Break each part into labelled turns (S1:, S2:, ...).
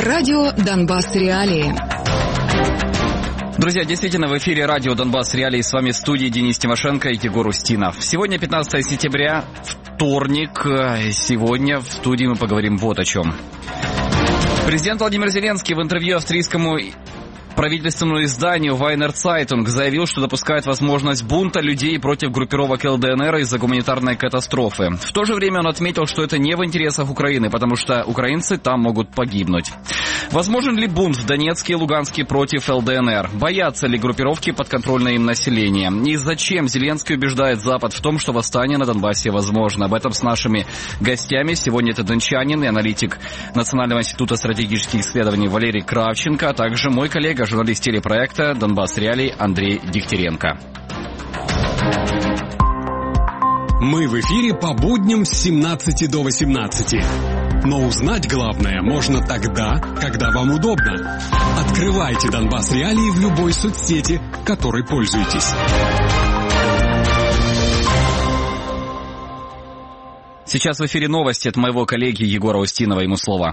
S1: Радио «Донбасс. Реалии».
S2: Друзья, действительно, в эфире радио «Донбасс. Реалии». С вами в студии Денис Тимошенко и Егор Устинов. Сегодня 15 сентября, вторник. Сегодня в студии мы поговорим вот о чем. Президент Владимир Зеленский в интервью австрийскому правительственному изданию Weiner Zeitung заявил, что допускает возможность бунта людей против группировок ЛДНР из-за гуманитарной катастрофы. В то же время он отметил, что это не в интересах Украины, потому что украинцы там могут погибнуть. Возможен ли бунт в Донецке и Луганске против ЛДНР? Боятся ли группировки подконтрольное им население? И зачем Зеленский убеждает Запад в том, что восстание на Донбассе возможно? Об этом с нашими гостями. Сегодня это дончанин и аналитик Национального института стратегических исследований Валерий Кравченко, а также мой коллега, журналист телепроекта «Донбасс. Реалии» Андрей Дегтяренко.
S3: Мы в эфире по будням с 17 до 18. Но узнать главное можно тогда, когда вам удобно. Открывайте «Донбасс. Реалии» в любой соцсети, которой пользуетесь.
S2: Сейчас в эфире новости от моего коллеги Егора Устинова. Ему слово.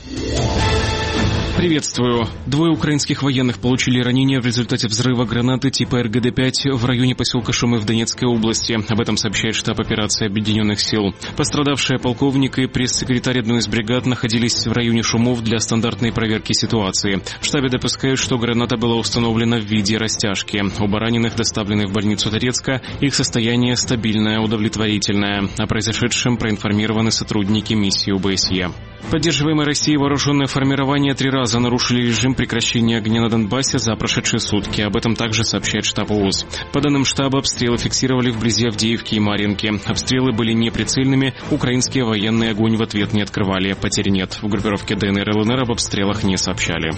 S4: Приветствую. Двое украинских военных получили ранения в результате взрыва гранаты типа РГД-5 в районе поселка Шумы в Донецкой области. Об этом сообщает штаб операции Объединенных сил. Пострадавшие полковник и пресс-секретарь одной из бригад находились в районе Шумов для стандартной проверки ситуации. В штабе допускают, что граната была установлена в виде растяжки. Оба раненых доставлены в больницу Торецка. Их состояние стабильное, удовлетворительное. О произошедшем проинформированы сотрудники миссии ОБСЕ. Поддерживаемые Россией вооруженные формирования 3 раза нарушили режим прекращения огня на Донбассе за прошедшие сутки. Об этом также сообщает штаб ООС. По данным штаба, обстрелы фиксировали вблизи Авдеевки и Марьинки. Обстрелы были неприцельными, украинские военные огонь в ответ не открывали. Потерь нет. В группировке ДНР и ЛНР об обстрелах не сообщали.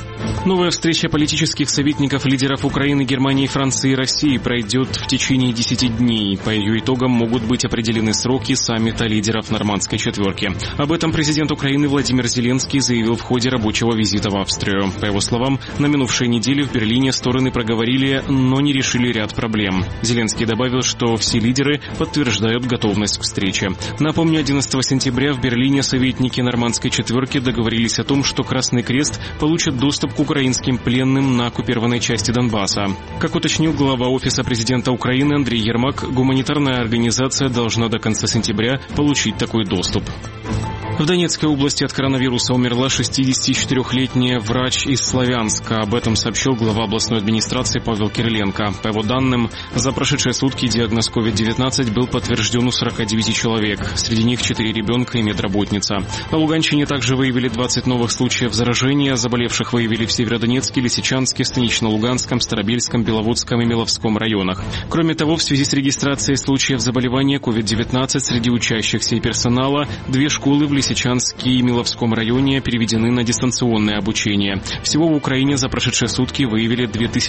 S4: Новая встреча политических советников лидеров Украины, Германии, Франции и России пройдет в течение 10 дней. По ее итогам могут быть определены сроки саммита лидеров Нормандской четверки. Об этом президент Украины Владимир Зеленский заявил в ходе рабочего визита в Австрию. По его словам, на минувшей неделе в Берлине стороны проговорили, но не решили ряд проблем. Зеленский добавил, что все лидеры подтверждают готовность к встрече. Напомню, 11 сентября в Берлине советники Нормандской четверки договорились о том, что Красный Крест получит доступ к украинским пленным на оккупированной части Донбасса. Как уточнил глава Офиса президента Украины Андрей Ермак, гуманитарная организация должна до конца сентября получить такой доступ. В Донецкой области от коронавируса умерла 64-летняя врач из Славянска. Об этом сообщил глава областной администрации Павел Кириленко. По его данным, за прошедшие сутки диагноз COVID-19 был подтвержден у 49 человек. Среди них 4 ребенка и медработница. На Луганщине также выявили 20 новых случаев заражения. Заболевших выявили в Северодонецке, Лисичанске, Станично-Луганском, Старобельском, Беловодском и Меловском районах. Кроме того, в связи с регистрацией случаев заболевания COVID-19 среди учащихся и персонала, 2 школы в Лисичанске и Миловском районе переведены на дистанционное обучение. Всего в Украине за прошедшие сутки выявили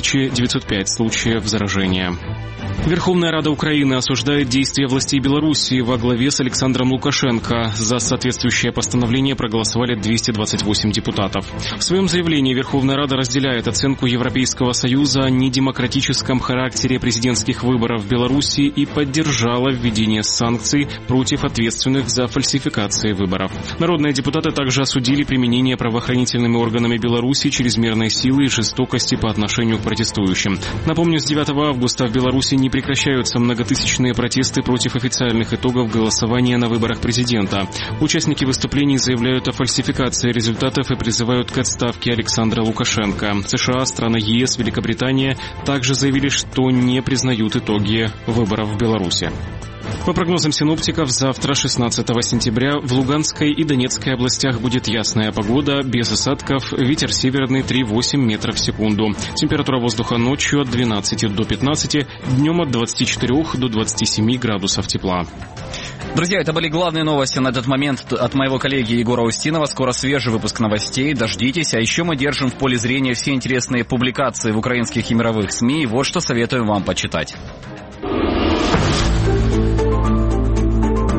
S4: 2905 случаев заражения. Верховная Рада Украины осуждает действия властей Белоруссии во главе с Александром Лукашенко. За соответствующее постановление проголосовали 228 депутатов. В своем заявлении Верховная Рада разделяет оценку Европейского Союза о недемократическом характере президентских выборов в Белоруссии и поддержала введение санкций против ответственных за фальсификации выборов. Народные депутаты также осудили применение правоохранительными органами Беларуси чрезмерной силы и жестокости по отношению к протестующим. Напомню, с 9 августа в Беларуси не прекращаются многотысячные протесты против официальных итогов голосования на выборах президента. Участники выступлений заявляют о фальсификации результатов и призывают к отставке Александра Лукашенко. США, страны ЕС, Великобритания также заявили, что не признают итоги выборов в Беларуси. По прогнозам синоптиков, завтра, 16 сентября, в Луганской и Донецкой областях будет ясная погода, без осадков, ветер северный 3,8 метров в секунду. Температура воздуха ночью от 12 до 15, днем от 24 до 27 градусов тепла.
S2: Друзья, это были главные новости на этот момент от моего коллеги Егора Устинова. Скоро свежий выпуск новостей, дождитесь. А еще мы держим в поле зрения все интересные публикации в украинских и мировых СМИ. Вот что советуем вам почитать.
S1: Тысячи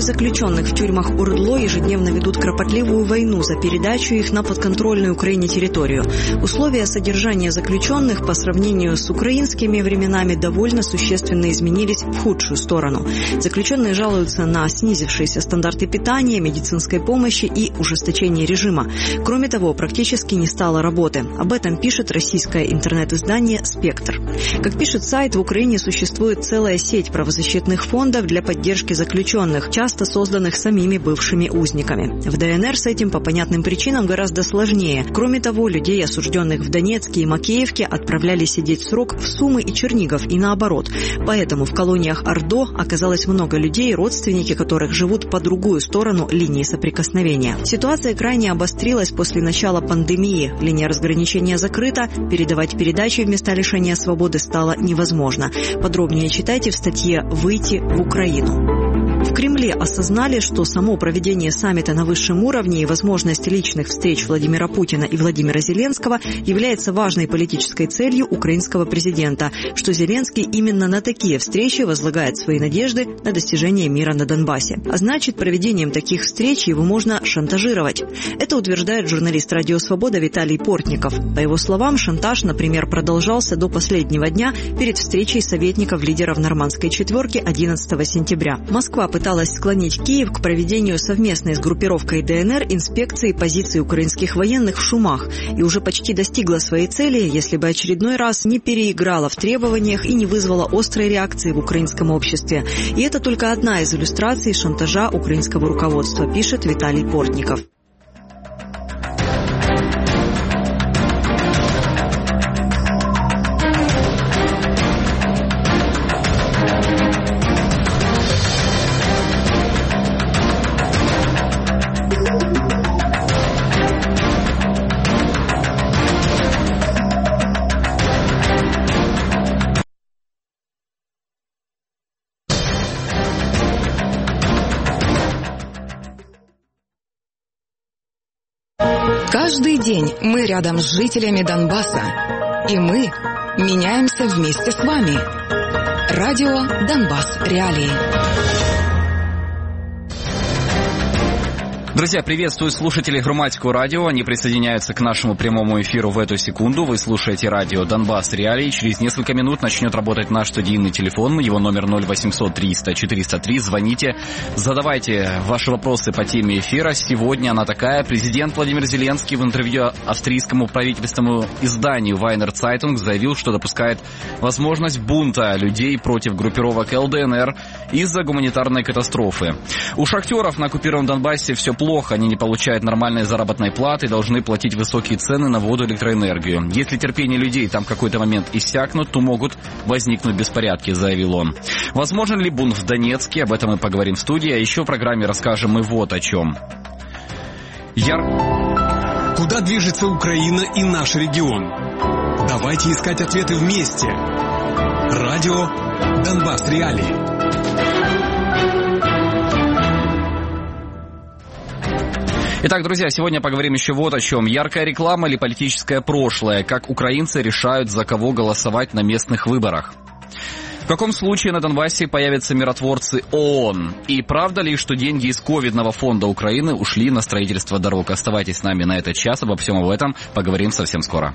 S5: заключенных в тюрьмах УРДЛО ежедневно ведут кропотливую войну за передачу их на подконтрольную Украине территорию. Условия содержания заключенных по сравнению с украинскими временами довольно существенно изменились в худшую сторону. Заключенные жалуются на снизившиеся стандарты питания, медицинской помощи и ужесточение режима. Кроме того, практически не стало работы. Об этом пишет российское интернет-издание «Спектр». Как пишет сайт, в Украине существует целая сеть правозащитных фондов для поддержки заключенных, часто созданных самими бывшими узниками. В ДНР с этим по понятным причинам гораздо сложнее. Кроме того, людей, осужденных в Донецке и Макеевке, отправляли сидеть срок в Сумы и Чернигов и наоборот. Поэтому в колониях ОРДО оказалось много людей, родственники которых живут по другую сторону линии соприкосновения. Ситуация крайне обострилась после начала пандемии. Линия разграничения закрыта, передавать передачи в места лишения свободы стало невозможно. Подробнее читайте в статье «Выйти в Украину». В Кремле осознали, что само проведение саммита на высшем уровне и возможность личных встреч Владимира Путина и Владимира Зеленского является важной политической целью украинского президента, что Зеленский именно на такие встречи возлагает свои надежды на достижение мира на Донбассе. А значит, проведением таких встреч его можно шантажировать. Это утверждает журналист «Радио Свобода» Виталий Портников. По его словам, шантаж, например, продолжался до последнего дня перед встречей советников лидеров Нормандской четверки 11 сентября. Москва пыталась склонить Киев к проведению совместной с группировкой ДНР инспекции позиций украинских военных в Шумах и уже почти достигла своей цели, если бы очередной раз не переиграла в требованиях и не вызвала острой реакции в украинском обществе. И это только одна из иллюстраций шантажа украинского руководства, пишет Виталий Портников.
S1: Каждый день мы рядом с жителями Донбасса, и мы меняемся вместе с вами. Радио Донбасс Реалии.
S2: Друзья, приветствую слушателей Громадского радио. Они присоединяются к нашему прямому эфиру в эту секунду. Вы слушаете радио Донбасс Реалии. Через несколько минут начнет работать наш студийный телефон. Его номер 0800 300 403. Звоните, задавайте ваши вопросы по теме эфира. Сегодня она такая. Президент Владимир Зеленский в интервью австрийскому правительственному изданию Weiner Zeitung заявил, что допускает возможность бунта людей против группировок ЛДНР из-за гуманитарной катастрофы. У шахтеров на оккупированном Донбассе все плохо. Они не получают нормальной заработной платы и должны платить высокие цены на воду и электроэнергию. Если терпение людей там в какой-то момент иссякнут, то могут возникнуть беспорядки, заявил он. Возможен ли бунт в Донецке? Об этом мы поговорим в студии. А еще в программе расскажем мы вот о чем.
S3: Куда движется Украина и наш регион? Давайте искать ответы вместе. Радио Донбасс Реалии.
S2: Итак, друзья, сегодня поговорим еще вот о чем. Яркая реклама или политическое прошлое? Как украинцы решают, за кого голосовать на местных выборах? В каком случае на Донбассе появятся миротворцы ООН? И правда ли, что деньги из ковидного фонда Украины ушли на строительство дорог? Оставайтесь с нами на этот час. Обо всем об этом поговорим совсем скоро.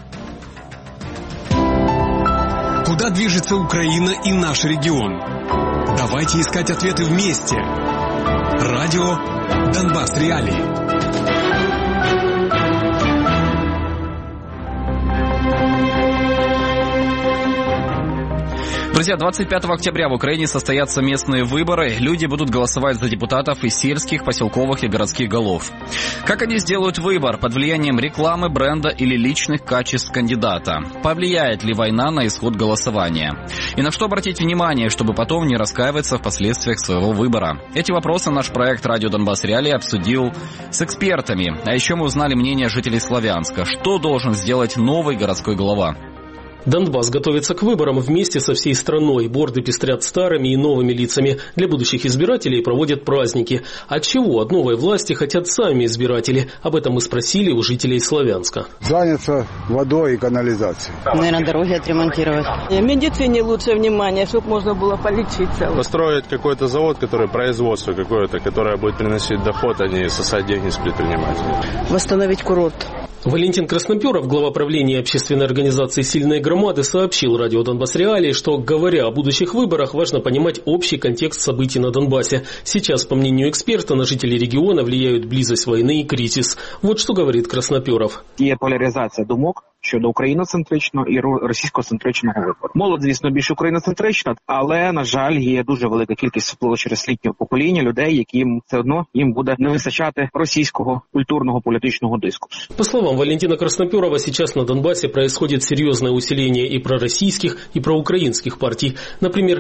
S3: Куда движется Украина и наш регион? Давайте искать ответы вместе. Радио Донбасс Реалии.
S2: Друзья, 25 октября в Украине состоятся местные выборы. Люди будут голосовать за депутатов из сельских, поселковых и городских голов. Как они сделают выбор? Под влиянием рекламы, бренда или личных качеств кандидата? Повлияет ли война на исход голосования? И на что обратить внимание, чтобы потом не раскаиваться в последствиях своего выбора? Эти вопросы наш проект «Радио Донбасс Реалии» обсудил с экспертами. А еще мы узнали мнение жителей Славянска. Что должен сделать новый городской глава?
S6: Донбасс готовится к выборам вместе со всей страной. Борды пестрят старыми и новыми лицами. Для будущих избирателей проводят праздники. А чего от новой власти хотят сами избиратели? Об этом мы спросили у жителей Славянска.
S7: Заняться водой и канализацией.
S8: Наверное, дороги отремонтировать. Медицине лучше внимание, чтобы можно было полечиться.
S9: Построить какой-то завод, который производство какое-то, которое будет приносить доход, а не сосать деньги с предпринимателей.
S8: Восстановить курорт.
S6: Валентин Красноперов, глава правления общественной организации «Сильные громады», сообщил радио «Донбасс Реалии», что, говоря о будущих выборах, важно понимать общий контекст событий на Донбассе. Сейчас, по мнению эксперта, на жителей региона влияют близость войны и кризис. Вот что говорит Красноперов.
S10: Є поляризація думок щодо україноцентричного і російськоцентричного вибору. Молодь, звісно, більш україноцентрична, але, на жаль, є дуже велика кількість впливу через літнього покоління людей, яким все одно їм буде не вистачати російського культурного політичного дискурсу.
S6: По словам Валентина Красноперова, сейчас на Донбассе происходит серьезное усиление и пророссийских, и проукраинских партий. Например,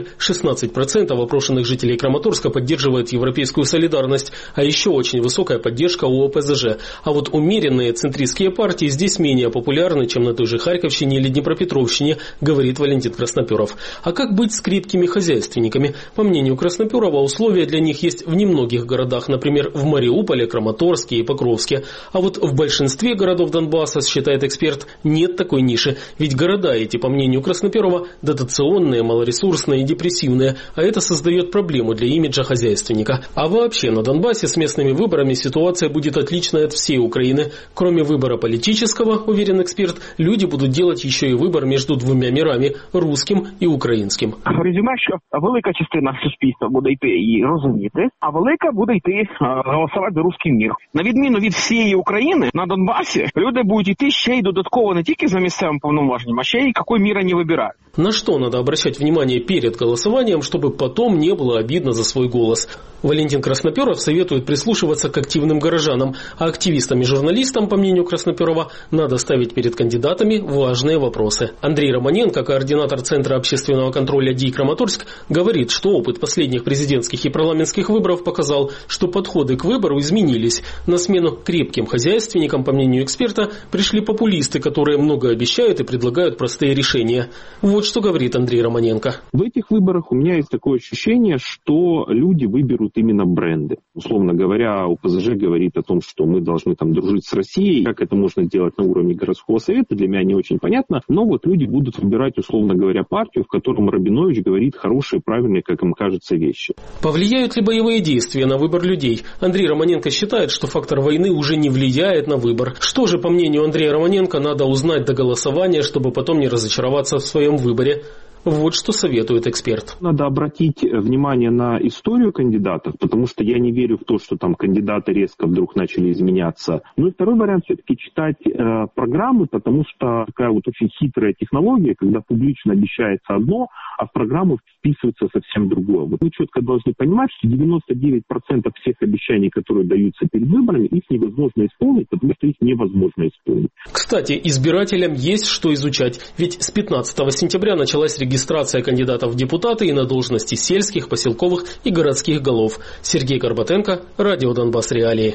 S6: 16% опрошенных жителей Краматорска поддерживают европейскую солидарность, а еще очень высокая поддержка у ОПЗЖ. А вот умеренные центристские партии здесь менее популярны, чем на той же Харьковщине или Днепропетровщине, говорит Валентин Красноперов. А как быть с крепкими хозяйственниками? По мнению Красноперова, условия для них есть в немногих городах, например, в Мариуполе, Краматорске и Покровске. А вот в большинстве городов Донбасса, считает эксперт, нет такой ниши. Ведь города эти, по мнению Красноперова, дотационные, малоресурсные и депрессивные, а это создает проблему для имиджа хозяйственника. А вообще на Донбассе с местными выборами ситуация будет отличной от всей Украины. Кроме выбора политического, уверен эксперт, люди будут делать еще и выбор между двумя мирами – русским и українським.
S10: Резюме, що велика частина суспільства буде йти і розуміти, а велика буде йти голосувати за русський мір. На відміну від всієї України, на Донбасі люди будуть йти ще й додатково не тільки за місцевим повноваженням, а ще й який мір вони вибирають.
S6: На что надо обращать внимание перед голосованием, чтобы потом не было обидно за свой голос? Валентин Красноперов советует прислушиваться к активным горожанам, а активистам и журналистам, по мнению Красноперова, надо ставить перед кандидатами важные вопросы. Андрей Романенко, координатор Центра общественного контроля ДИИ Краматорск, говорит, что опыт последних президентских и парламентских выборов показал, что подходы к выбору изменились. На смену крепким хозяйственникам, по мнению эксперта, пришли популисты, которые много обещают и предлагают простые решения. Вот что говорит Андрей Романенко.
S11: В этих выборах у меня есть такое ощущение, что люди выберут именно бренды. Условно говоря, ОПЗЖ говорит о том, что мы должны там дружить с Россией. Как это можно делать на уровне городского совета, для меня не очень понятно. Но вот люди будут выбирать, условно говоря, партию, в котором Рабинович говорит хорошие, правильные, как им кажется, вещи.
S6: Повлияют ли боевые действия на выбор людей? Андрей Романенко считает, что фактор войны уже не влияет на выбор. Что же, по мнению Андрея Романенко, надо узнать до голосования, чтобы потом не разочароваться в своем выборе? Вот что советует эксперт.
S11: Надо обратить внимание на историю кандидатов, потому что я не верю в то, что там кандидаты резко вдруг начали изменяться. Ну и второй вариант все-таки читать программы, потому что такая вот очень хитрая технология, когда публично обещается одно, а в программу вписывается совсем другое. Вот мы четко должны понимать, что 99% всех обещаний, которые даются перед выборами, их невозможно исполнить, потому что их невозможно исполнить.
S6: Кстати, избирателям есть что изучать, ведь с 15 сентября началась регистрация кандидатов в депутаты и на должности сельских, поселковых и городских голов. Сергей Горбатенко, радио «Донбасс Реалии».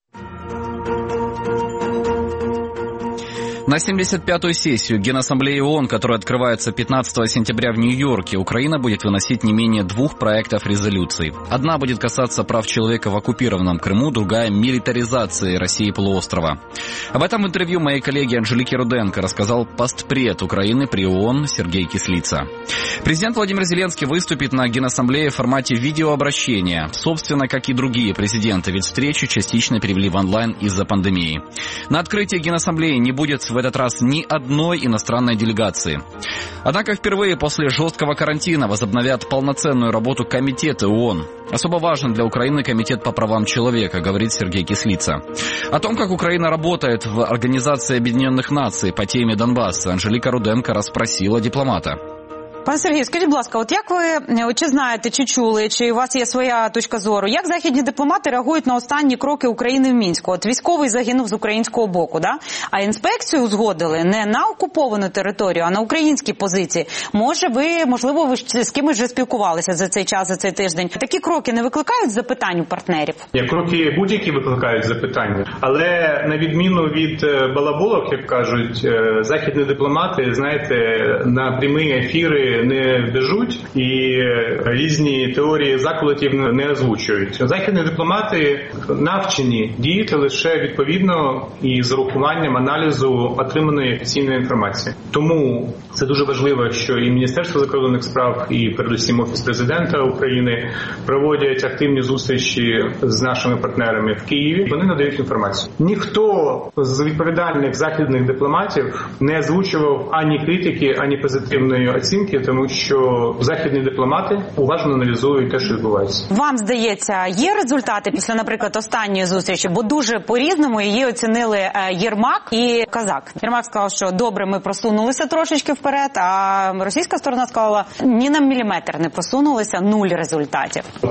S2: На 75-ю сессию Генассамблеи ООН, которая открывается 15 сентября в Нью-Йорке, Украина будет выносить не менее 2 проектов резолюций. Одна будет касаться прав человека в оккупированном Крыму, другая – милитаризации России полуострова. Об этом в интервью моей коллеги Анжелики Руденко рассказал постпред Украины при ООН Сергей Кислица. Президент Владимир Зеленский выступит на Генассамблее в формате видеообращения, собственно, как и другие президенты, ведь встречу частично перевели в онлайн из-за пандемии. На открытии Генассамблеи не будет в этот раз ни одной иностранной делегации. Однако впервые после жесткого карантина возобновят полноценную работу комитеты ООН. Особо важен для Украины комитет по правам человека, говорит Сергей Кислица. О том, как Украина работает в Организации Объединенных Наций по теме Донбасса, Анжелика Руденко расспросила дипломата.
S12: Пане Сергію, скажіть, будь ласка, от як ви, чи знаєте, чи чули, чи у вас є своя точка зору, як західні дипломати реагують на останні кроки України в Мінську? От військовий загинув з українського боку, да? А інспекцію узгодили не на окуповану територію, а на українські позиції. Можливо, ви з кимось вже спілкувалися за цей час, за цей тиждень. Такі кроки не викликають запитань у партнерів?
S13: Кроки будь-які викликають запитання. Але на відміну від балаболок, як кажуть, західні дипломати, знаєте, на прямі ефіри не біжуть і різні теорії заколотів не озвучують. Західні дипломати навчені діяти лише відповідно і з урахуванням аналізу отриманої офіційної інформації. Тому це дуже важливо, що і Міністерство закордонних справ, і передусім Офіс Президента України проводять активні зустрічі з нашими партнерами в Києві. Вони надають інформацію. Ніхто з відповідальних західних дипломатів не озвучував ані критики, ані позитивної оцінки, тому що західні дипломати уважно аналізують те, що відбувається.
S12: Вам здається, є результати після, наприклад, останньої зустрічі? Бо дуже по-різному її оцінили Єрмак і Казак. Єрмак сказав, що добре, ми просунулися трошечки вперед, а російська сторона сказала, ні на міліметр не просунулися, 0 результатів.
S13: У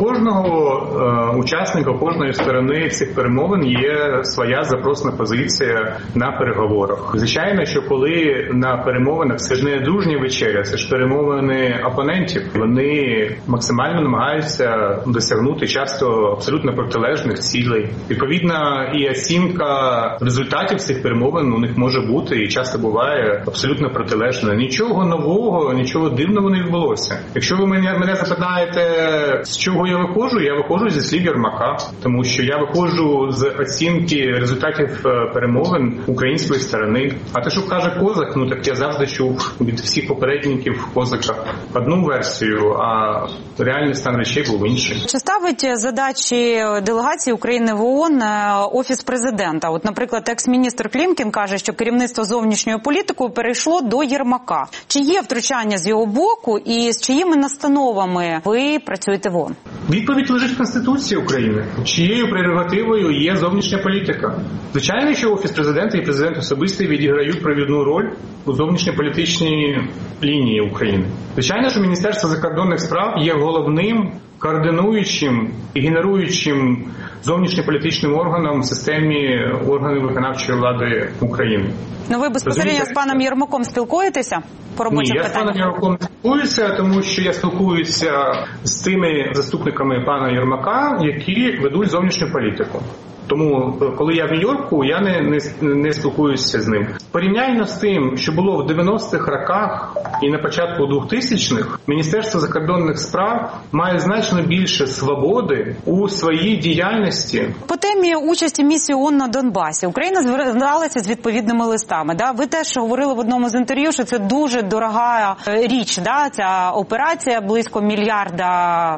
S13: кожного учасника, у кожної сторони цих перемовин є своя запросна позиція на переговорах. Звичайно, що коли на перемовинах, це ж не дружня вечеря, це ж перемовини опонентів, вони максимально намагаються досягнути часто абсолютно протилежних цілей. Відповідно, і оцінка результатів цих перемовин у них може бути і часто буває абсолютно протилежною. Нічого нового, нічого дивного не відбулося. Якщо ви мене запитаєте, з чого я виходжу зі слів Єрмака, тому що я виходжу з оцінки результатів перемовин української сторони. А те, що каже Козак, так я завжди чув від всіх попередників Козака одну версію, а реальний стан речей був інший.
S12: Чи ставить задачі делегації України в ООН Офіс Президента? От, наприклад, екс-міністр Клімкін каже, що керівництво зовнішньою політикою перейшло до Єрмака. Чи є втручання з його боку і з чиїми настановами ви працюєте в ООН?
S13: Відповідь лежить в Конституції України. Чиєю прерогативою є зовнішня політика? Звичайно, що Офіс Президента і Президент особистий відіграють провідну роль у зовнішньополітичній лінії України. Звичайно, що Міністерство закордонних справ є головним координуючим і генеруючим зовнішньополітичним органом в системі органів виконавчої влади України.
S12: Ви безпосередньо з паном Єрмаком спілкуєтеся по робочих питаннях?
S13: Ні, я з паном Єрмаком спілкуюся, тому що я спілкуюся з тими заступниками пана Єрмака, які ведуть зовнішню політику. Тому, коли я в Нью-Йорку, я не спілкуюся з ним. Порівняно з тим, що було в 90-х роках і на початку 2000-х, Міністерство закордонних справ має значно більше свободи у своїй діяльності.
S12: По темі участі місії ООН на Донбасі Україна зверталася з відповідними листами. Да? Ви теж говорили в одному з інтерв'ю, що це дуже дорога річ, да? Ця операція, близько $1 мільярда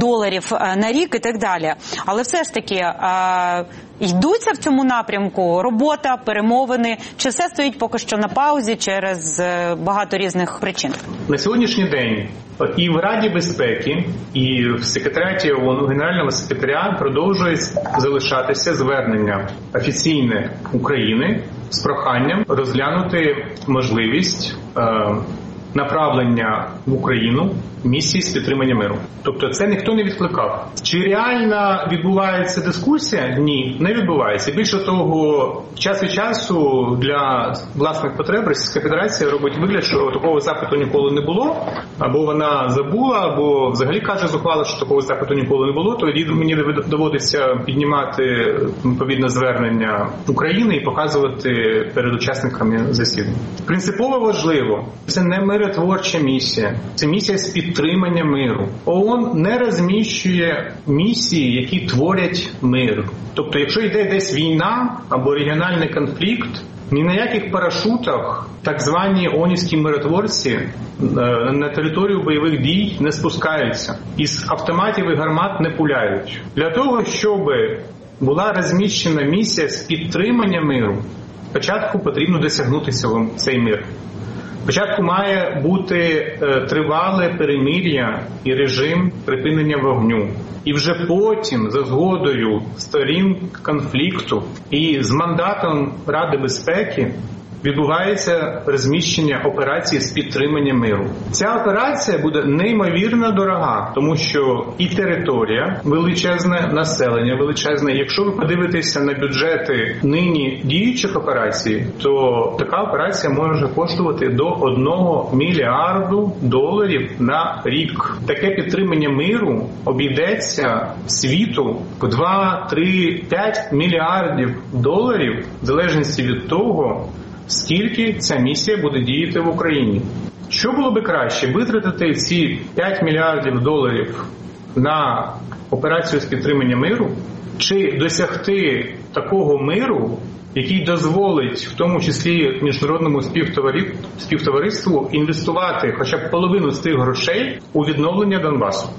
S12: на рік і так далі. Але все ж таки, йдуться в цьому напрямку робота, перемовини, чи все стоїть поки що на паузі через багато різних причин?
S13: На сьогоднішній день і в Раді безпеки, і в секретаріаті ООН, Генерального секретаря продовжує залишатися звернення офіційне України з проханням розглянути можливість направлення в Україну місії з підтримання миру. Тобто це ніхто не відкликав. Чи реально відбувається дискусія? Ні, не відбувається. Більше того, час від часу для власних потреб Російська Федерація робить вигляд, що такого запиту ніколи не було, або вона забула, або взагалі каже зухвало, що такого запиту ніколи не було, тоді мені доводиться піднімати відповідне звернення України і показувати перед учасниками засідань. Принципово важливо, це не миротворча місія, це місія з підтримання миру. ООН не розміщує місії, які творять мир. Тобто, якщо йде десь війна або регіональний конфлікт, ні на яких парашутах так звані ООНівські миротворці на територію бойових дій не спускаються. Із автоматів і гармат не пуляють. Для того, щоб була розміщена місія з підтримання миру, спочатку потрібно досягнути цей мир. Спочатку має бути тривале перемир'я і режим припинення вогню. І вже потім, за згодою сторін конфлікту і з мандатом Ради безпеки, відбувається розміщення операції з підтримання миру. Ця операція буде неймовірно дорога, тому що і територія величезне, населення величезне. Якщо ви подивитеся на бюджети нині діючих операцій, то така операція може коштувати до $1 мільярду на рік. Таке підтримання миру обійдеться світу в 2, 3, 5 мільярдів доларів, в залежності від того, скільки ця місія буде діяти в Україні. Що було би краще, витратити ці 5 мільярдів доларів на операцію з підтримання миру, чи досягти такого миру, який дозволить, в тому числі міжнародному співтовариству, інвестувати хоча б половину з тих грошей у відновлення Донбасу.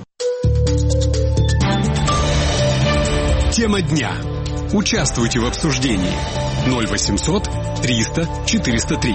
S3: Тема дня. Участвуйте в обсуждении. 0800 300 403.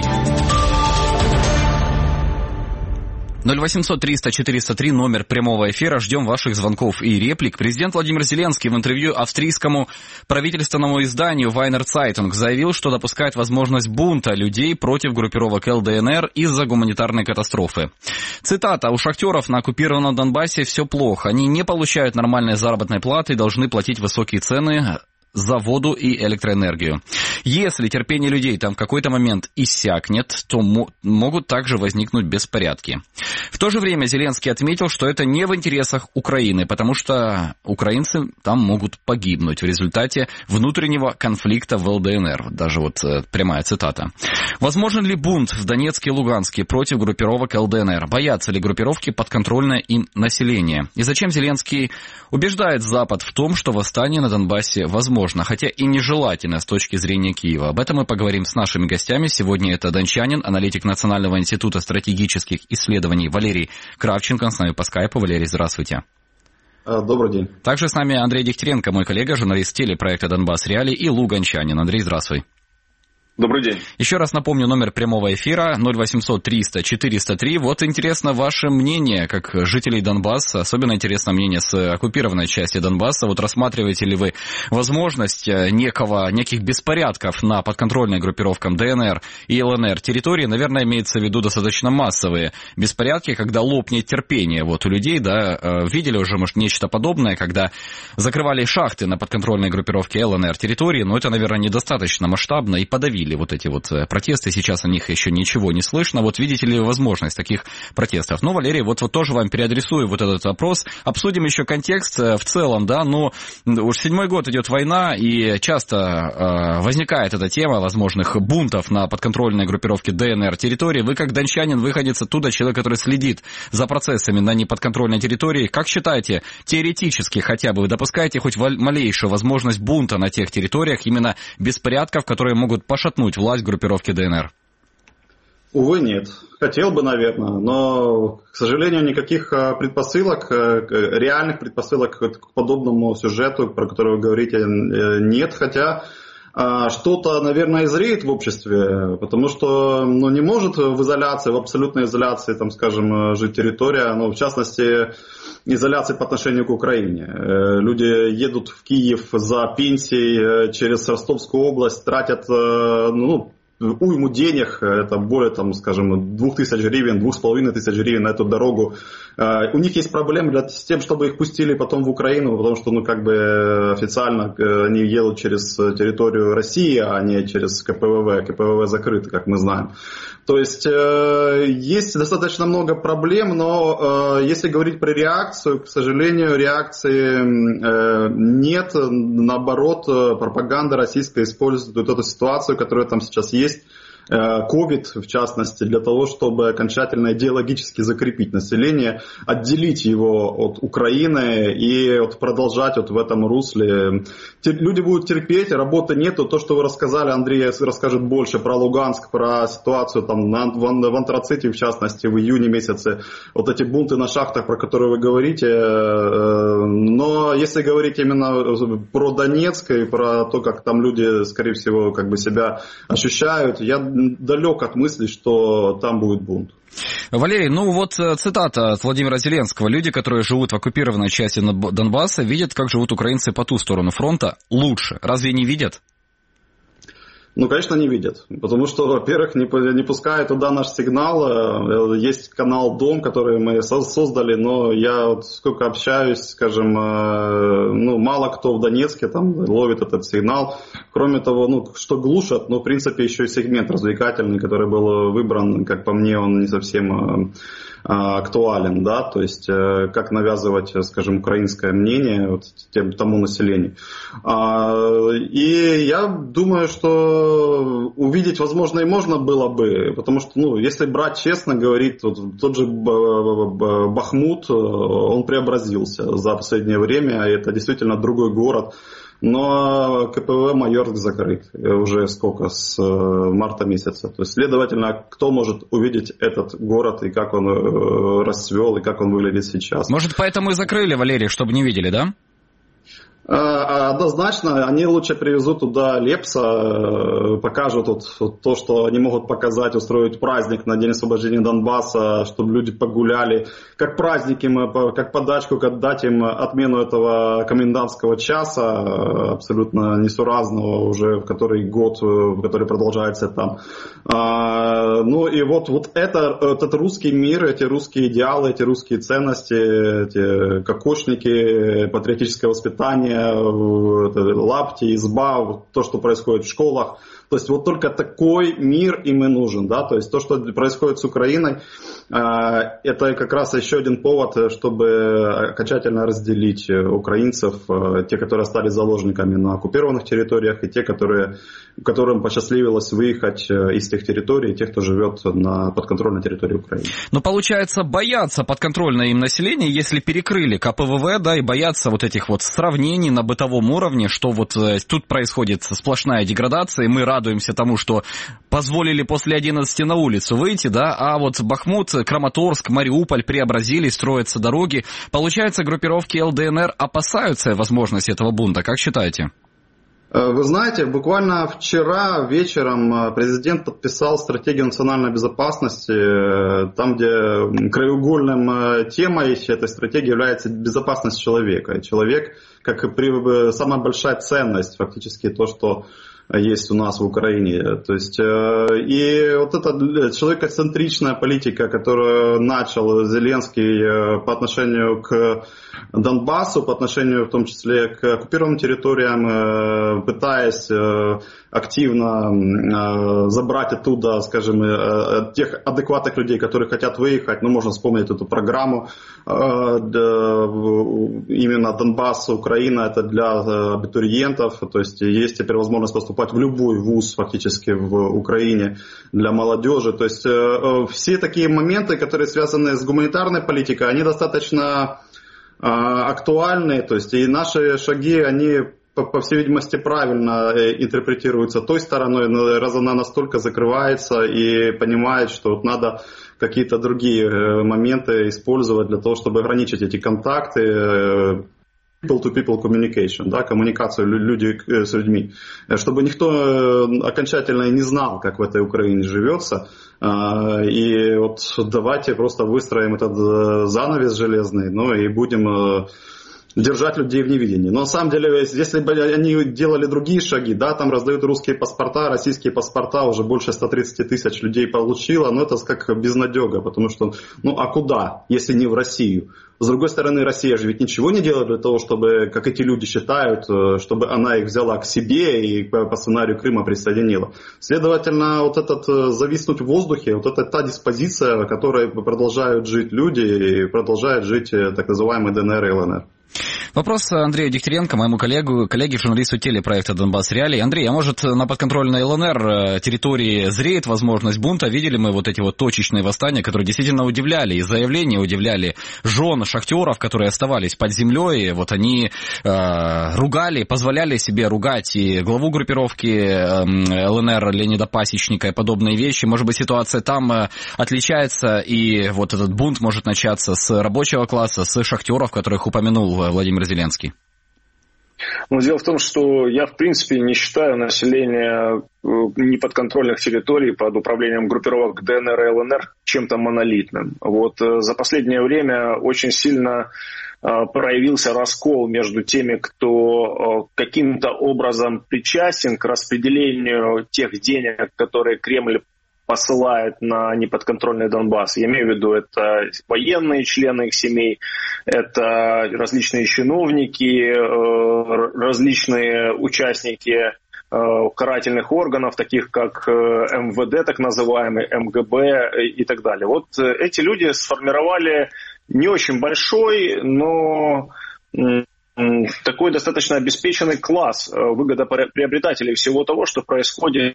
S2: 0800 300 403, номер прямого эфира. Ждем ваших звонков и реплик. Президент Владимир Зеленский в интервью австрийскому правительственному изданию Weiner Zeitung заявил, что допускает возможность бунта людей против группировок ЛДНР из-за гуманитарной катастрофы. Цитата. «У шахтеров на оккупированном Донбассе все плохо. Они не получают нормальной заработной платы и должны платить высокие цены за воду и электроэнергию. Если терпение людей там в какой-то момент иссякнет, то могут также возникнуть беспорядки». В то же время Зеленский отметил, что это не в интересах Украины, потому что украинцы там могут погибнуть в результате внутреннего конфликта в ЛДНР. Даже вот прямая цитата. Возможен ли бунт в Донецке и Луганске против группировок ЛДНР? Боятся ли группировки подконтрольное им население? И зачем Зеленский убеждает Запад в том, что восстание на Донбассе возможно, хотя и нежелательно с точки зрения Киева? Об этом мы поговорим с нашими гостями. Сегодня это дончанин, аналитик Национального института стратегических исследований Валерий Кравченко. С нами по скайпу. Валерий, здравствуйте.
S14: Добрый день.
S2: Также с нами Андрей Дегтяренко, мой коллега, журналист телепроекта «Донбасс Реалии» и луганчанин. Андрей, здравствуй.
S14: Добрый день.
S2: Еще раз напомню номер прямого эфира 0800 300 403. Вот интересно ваше мнение, как жителей Донбасса, особенно интересно мнение с оккупированной части Донбасса. Вот рассматриваете ли вы возможность неких беспорядков на подконтрольной группировкам ДНР и ЛНР территории? Наверное, имеется в виду достаточно массовые беспорядки, когда лопнет терпение вот у людей, да, видели уже, может, нечто подобное, когда закрывали шахты на подконтрольной группировке ЛНР территории, но это, наверное, недостаточно масштабно и подавили вот эти вот протесты, сейчас о них еще ничего не слышно. Вот видите ли возможность таких протестов? Ну, Валерий, вот тоже вам переадресую вот этот вопрос. Обсудим еще контекст в целом, да, ну, уж 7-й год идет война, и часто возникает эта тема возможных бунтов на подконтрольной группировке ДНР территории. Вы, как дончанин, выходец оттуда, человек, который следит за процессами на неподконтрольной территории, как считаете, теоретически хотя бы, вы допускаете хоть малейшую возможность бунта на тех территориях, именно беспорядков, которые могут пошатнуть власть группировки ДНР?
S14: Увы, нет. Хотел бы, наверное, но, к сожалению, никаких предпосылок, реальных предпосылок к подобному сюжету, про который вы говорите, нет. Хотя что-то, наверное, зреет в обществе, потому что не может в изоляции, в абсолютной изоляции, там, скажем, жить территория, в частности, изоляции по отношению к Украине. Люди едут в Киев за пенсией через Ростовскую область, тратят уйму денег, это более, там, скажем, 2000 гривен, 2500 гривен на эту дорогу. У них есть проблемы с тем, чтобы их пустили потом в Украину, потому что, официально они едут через территорию России, а не через КПВВ. КПВВ закрыты, как мы знаем. То есть есть достаточно много проблем, но если говорить про реакцию, к сожалению, реакции нет. Наоборот, пропаганда российская использует вот эту ситуацию, которая там сейчас есть, ковид, в частности, для того, чтобы окончательно идеологически закрепить население, отделить его от Украины и продолжать в этом русле. Люди будут терпеть, работы нету. То, что вы рассказали, Андрей расскажет больше про Луганск, про ситуацию там в Антраците, в частности, в июне месяце. Вот эти бунты на шахтах, про которые вы говорите. Но если говорить именно про Донецк и про то, как там люди, скорее всего, себя ощущают, я далек от мысли, что там будет бунт.
S2: Валерий, цитата от Владимира Зеленского. Люди, которые живут в оккупированной части Донбасса, видят, как живут украинцы по ту сторону фронта лучше. Разве не видят?
S14: Ну, конечно, не видят, потому что, во-первых, не пускают туда наш сигнал. Есть канал «Дом», который мы создали, но я вот сколько общаюсь, скажем, мало кто в Донецке там ловит этот сигнал. Кроме того, что глушат, в принципе, еще и сегмент развлекательный, который был выбран, как по мне, он не совсем актуален, да, то есть как навязывать, скажем, украинское мнение тому населению. И я думаю, что увидеть, возможно, и можно было бы, потому что, если брать честно, говорит, тот же Бахмут, он преобразился за последнее время, это действительно другой город. Но КПВ Майорск закрыт уже с марта месяца. То есть, следовательно, кто может увидеть этот город и как он расцвел, и как он выглядит сейчас.
S2: Может, поэтому и закрыли, Валерий, чтобы не видели, да?
S14: Однозначно, они лучше привезут туда Лепса, покажут то, что они могут показать, устроить праздник на День освобождения Донбасса, чтобы люди погуляли, как праздник им, как подачку, дать им отмену этого комендантского часа, абсолютно несуразного уже в который год, который продолжается там. И вот это русский мир, эти русские идеалы, эти русские ценности, эти кокошники, патриотическое воспитание, лапти, изба, то, что происходит в школах. То есть вот только такой мир им и нужен. Да? То есть то, что происходит с Украиной, это как раз еще один повод, чтобы окончательно разделить украинцев, те, которые остались заложниками на оккупированных территориях, и те, которым посчастливилось выехать из тех территорий, и те, кто живет на подконтрольной территории Украины.
S2: Но получается, боятся подконтрольное им население, если перекрыли КПВВ, да, и боятся вот этих вот сравнений на бытовом уровне, что вот тут происходит сплошная деградация, и мы радуемся тому, что позволили после 11 на улицу выйти, да, а вот Бахмут, Краматорск, Мариуполь преобразились, строятся дороги. Получается, группировки ЛДНР опасаются возможности этого бунта, как считаете?
S14: Вы знаете, буквально вчера вечером президент подписал стратегию национальной безопасности, там, где краеугольной темой этой стратегии является безопасность человека. И человек, как самая большая ценность, фактически то, что есть у нас в Украине. То есть, и вот эта человекоцентричная политика, которую начал Зеленский по отношению к Донбассу, по отношению в том числе к оккупированным территориям, пытаясь активно забрать оттуда, скажем, тех адекватных людей, которые хотят выехать. Можно вспомнить эту программу именно Донбасс, Украина, это для абитуриентов, то есть есть теперь возможность поступать в любой вуз фактически в Украине для молодежи. То есть все такие моменты, которые связаны с гуманитарной политикой, они достаточно актуальны, то есть и наши шаги, они по всей видимости, правильно интерпретируется той стороной, раз она настолько закрывается и понимает, что надо какие-то другие моменты использовать для того, чтобы ограничить эти контакты, people-to-people communication, да, коммуникацию людей с людьми, чтобы никто окончательно не знал, как в этой Украине живется. И вот давайте просто выстроим этот занавес железный, и будем держать людей в невидении. Но на самом деле, если бы они делали другие шаги, да, там раздают русские паспорта, российские паспорта, уже больше 130 тысяч людей получило, но это как безнадега, потому что, а куда, если не в Россию? С другой стороны, Россия же ведь ничего не делает для того, чтобы, как эти люди считают, чтобы она их взяла к себе и по сценарию Крыма присоединила. Следовательно, вот этот зависнуть в воздухе, вот это та диспозиция, в которой продолжают жить люди и продолжают жить так называемые ДНР и ЛНР.
S2: Вопрос Андрею Дегтяренко, моему коллеге, журналисту телепроекта «Донбасс Реалии». Андрей, а может на подконтрольной ЛНР территории зреет возможность бунта? Видели мы вот эти вот точечные восстания, которые действительно удивляли, и заявления удивляли жен шахтеров, которые оставались под землей. Вот они ругали, позволяли себе ругать и главу группировки ЛНР Леонида Пасечника и подобные вещи. Может быть, ситуация там отличается, и вот этот бунт может начаться с рабочего класса, с шахтеров, которых упомянул Владимир Зеленский?
S15: Дело в том, что я, в принципе, не считаю население неподконтрольных территорий под управлением группировок ДНР и ЛНР чем-то монолитным. Вот за последнее время очень сильно проявился раскол между теми, кто каким-то образом причастен к распределению тех денег, которые Кремль посылает на неподконтрольный Донбасс. Я имею в виду, это военные, члены их семей, это различные чиновники, различные участники карательных органов, таких как МВД, так называемый, МГБ и так далее. Вот эти люди сформировали не очень большой, но такой достаточно обеспеченный класс выгодоприобретателей всего того, что происходит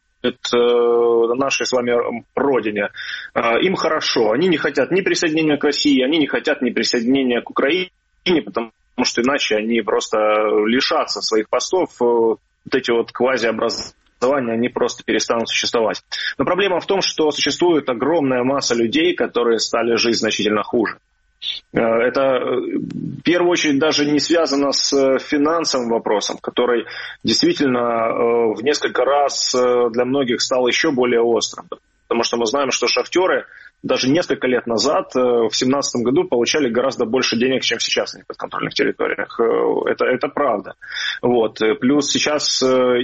S15: на нашей с вами родине. Им хорошо. Они не хотят ни присоединения к России, они не хотят ни присоединения к Украине, потому что иначе они просто лишатся своих постов. Вот эти вот квазиобразования, они просто перестанут существовать. Но проблема в том, что существует огромная масса людей, которые стали жить значительно хуже. Это в первую очередь даже не связано с финансовым вопросом, который действительно в несколько раз для многих стал еще более острым. Потому что мы знаем, что шахтеры даже несколько лет назад, в 2017 году, получали гораздо больше денег, чем сейчас на подконтрольных территориях. Это правда. Вот. Плюс сейчас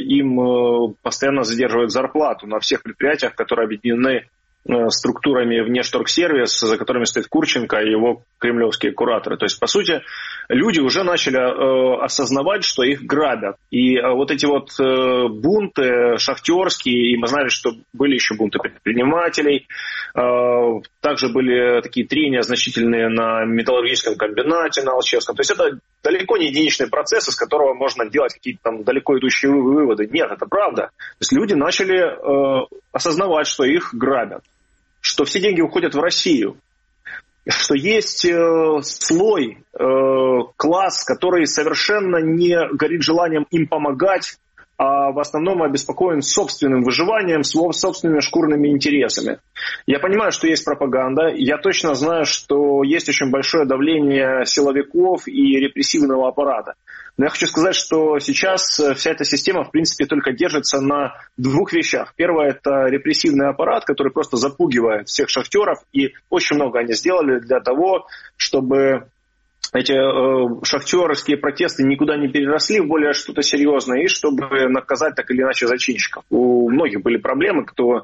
S15: им постоянно задерживают зарплату на всех предприятиях, которые объединены структурами Внешторгсервис, за которыми стоит Курченко и его кремлевские кураторы. То есть, по сути, люди уже начали осознавать, что их грабят. И вот эти вот бунты шахтерские, и мы знали, что были еще бунты предпринимателей, также были такие трения значительные на металлургическом комбинате, на Алчевском. То есть это далеко не единичный процесс, из которого можно делать какие-то там далеко идущие выводы. Нет, это правда. То есть люди начали осознавать, что их грабят, что все деньги уходят в Россию, что есть слой, класс, который совершенно не горит желанием им помогать, а в основном обеспокоен собственным выживанием, собственными шкурными интересами. Я понимаю, что есть пропаганда, я точно знаю, что есть очень большое давление силовиков и репрессивного аппарата. Но я хочу сказать, что сейчас вся эта система, в принципе, только держится на двух вещах. Первое – это репрессивный аппарат, который просто запугивает всех шахтеров, и очень много они сделали для того, чтобы эти шахтерские протесты никуда не переросли в более что-то серьезное, и чтобы наказать так или иначе зачинщиков. У многих были проблемы, кто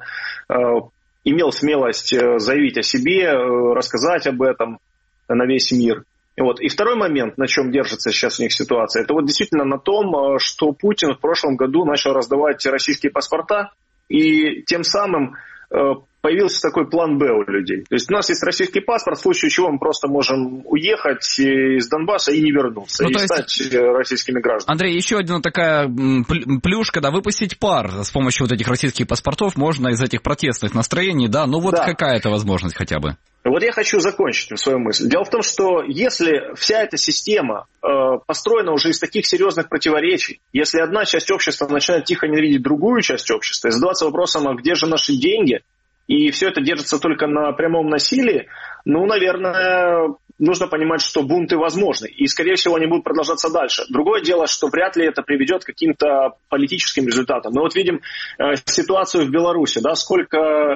S15: имел смелость заявить о себе, рассказать об этом на весь мир. Вот. И второй момент, на чем держится сейчас у них ситуация, это вот действительно на том, что Путин в прошлом году начал раздавать российские паспорта, и тем самым появился такой план «Б» у людей. То есть у нас есть российский паспорт, в случае чего мы просто можем уехать из Донбасса и не вернуться, и стать российскими гражданами.
S2: Андрей, еще одна такая плюшка, да, выпустить пар с помощью вот этих российских паспортов можно из этих протестных настроений, да, ну вот какая-то возможность хотя бы.
S15: Вот я хочу закончить свою мысль. Дело в том, что если вся эта система построена уже из таких серьезных противоречий, если одна часть общества начинает тихо ненавидеть другую часть общества и задаваться вопросом, а где же наши деньги, и все это держится только на прямом насилии, ну, наверное, нужно понимать, что бунты возможны, и, скорее всего, они будут продолжаться дальше. Другое дело, что вряд ли это приведет к каким-то политическим результатам. Мы вот видим ситуацию в Беларуси, да, сколько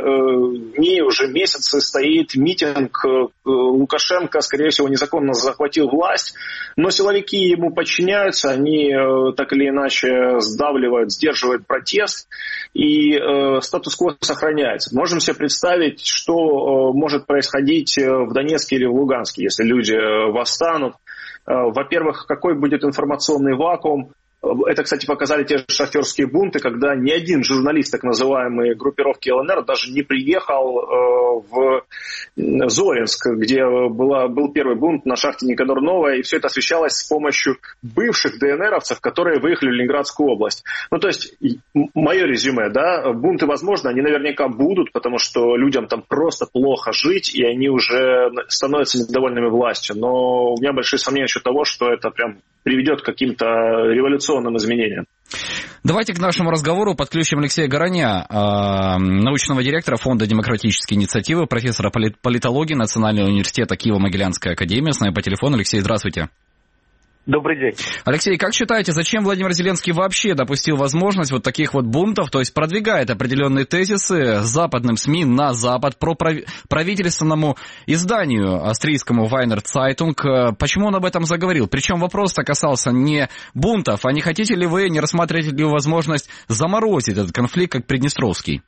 S15: дней, уже месяцы стоит митинг, Лукашенко, скорее всего, незаконно захватил власть, но силовики ему подчиняются, они так или иначе сдавливают, сдерживают протест, и статус-кво сохраняется. Можем себе представить, что может происходить в Донецке или в Луганске, если люди восстанут. Во-первых, какой будет информационный вакуум. Это, кстати, показали те же шахтерские бунты, когда ни один журналист так называемой группировки ЛНР даже не приехал в Зоринск, где был первый бунт на шахте Никанор Новая, и все это освещалось с помощью бывших ДНРовцев, которые выехали в Ленинградскую область. Ну, то есть, мое резюме, да, бунты, возможно, они наверняка будут, потому что людям там просто плохо жить, и они уже становятся недовольными властью. Но у меня большие сомнения насчет того, что это прям приведет к каким-то революционным изменениям.
S2: Давайте к нашему разговору подключим Алексея Гороня, научного директора Фонда демократической инициативы, профессора политологии Национального университета Киево-Могилянская академия. С нами по телефону. Алексей, здравствуйте.
S16: Добрый день.
S2: Алексей, как считаете, зачем Владимир Зеленский вообще допустил возможность вот таких вот бунтов, то есть продвигает определенные тезисы западным СМИ на Запад, правительственному изданию австрийскому Wiener Zeitung? Почему он об этом заговорил? Причем вопрос-то касался не бунтов, а не хотите ли вы, не рассматриваете ли вы возможность заморозить этот конфликт, как Приднестровский?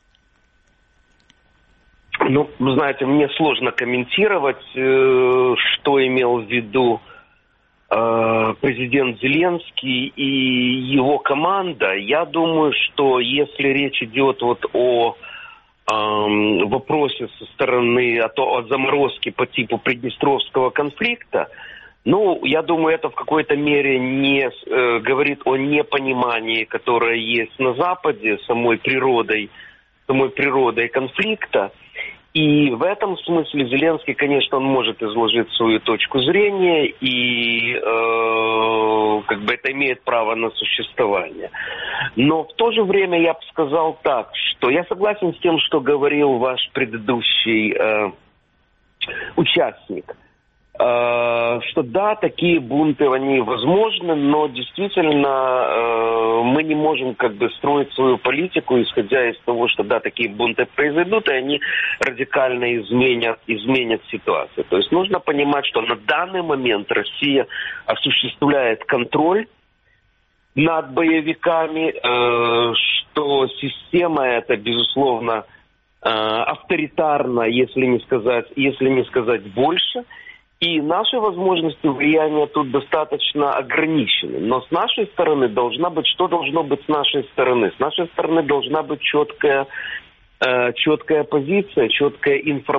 S16: Ну, вы знаете, мне сложно комментировать, что имел в виду президент Зеленский и его команда. Я думаю, что если речь идет вот о вопросе со стороны о заморозке по типу Приднестровского конфликта, ну, я думаю, это в какой-то мере не говорит о непонимании, которое есть на Западе самой природой конфликта. И в этом смысле Зеленский, конечно, он может изложить свою точку зрения, и как бы это имеет право на существование. Но в то же время я бы сказал так, что я согласен с тем, что говорил ваш предыдущий участник, что да, такие бунты, они возможны, но действительно мы не можем как бы строить свою политику, исходя из того, что да, такие бунты произойдут, и они радикально изменят ситуацию. То есть нужно понимать, что на данный момент Россия осуществляет контроль над боевиками, что система эта, безусловно, авторитарна, если не сказать больше. И наши возможности влияния тут достаточно ограничены. Но с нашей стороны что должно быть с нашей стороны? С нашей стороны должна быть четкая позиция, четкая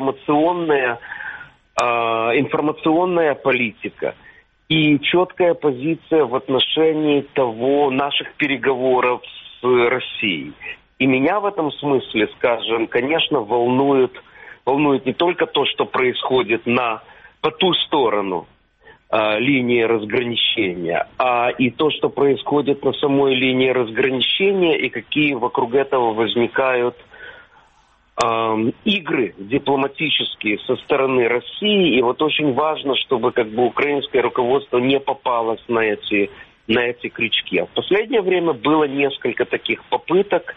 S16: информационная политика и четкая позиция в отношении наших переговоров с Россией. И меня в этом смысле, скажем, конечно, волнует не только то, что происходит по ту сторону линии разграничения, а и то, что происходит на самой линии разграничения, и какие вокруг этого возникают игры дипломатические со стороны России. И вот очень важно, чтобы как бы украинское руководство не попалось на эти крючки. А в последнее время было несколько таких попыток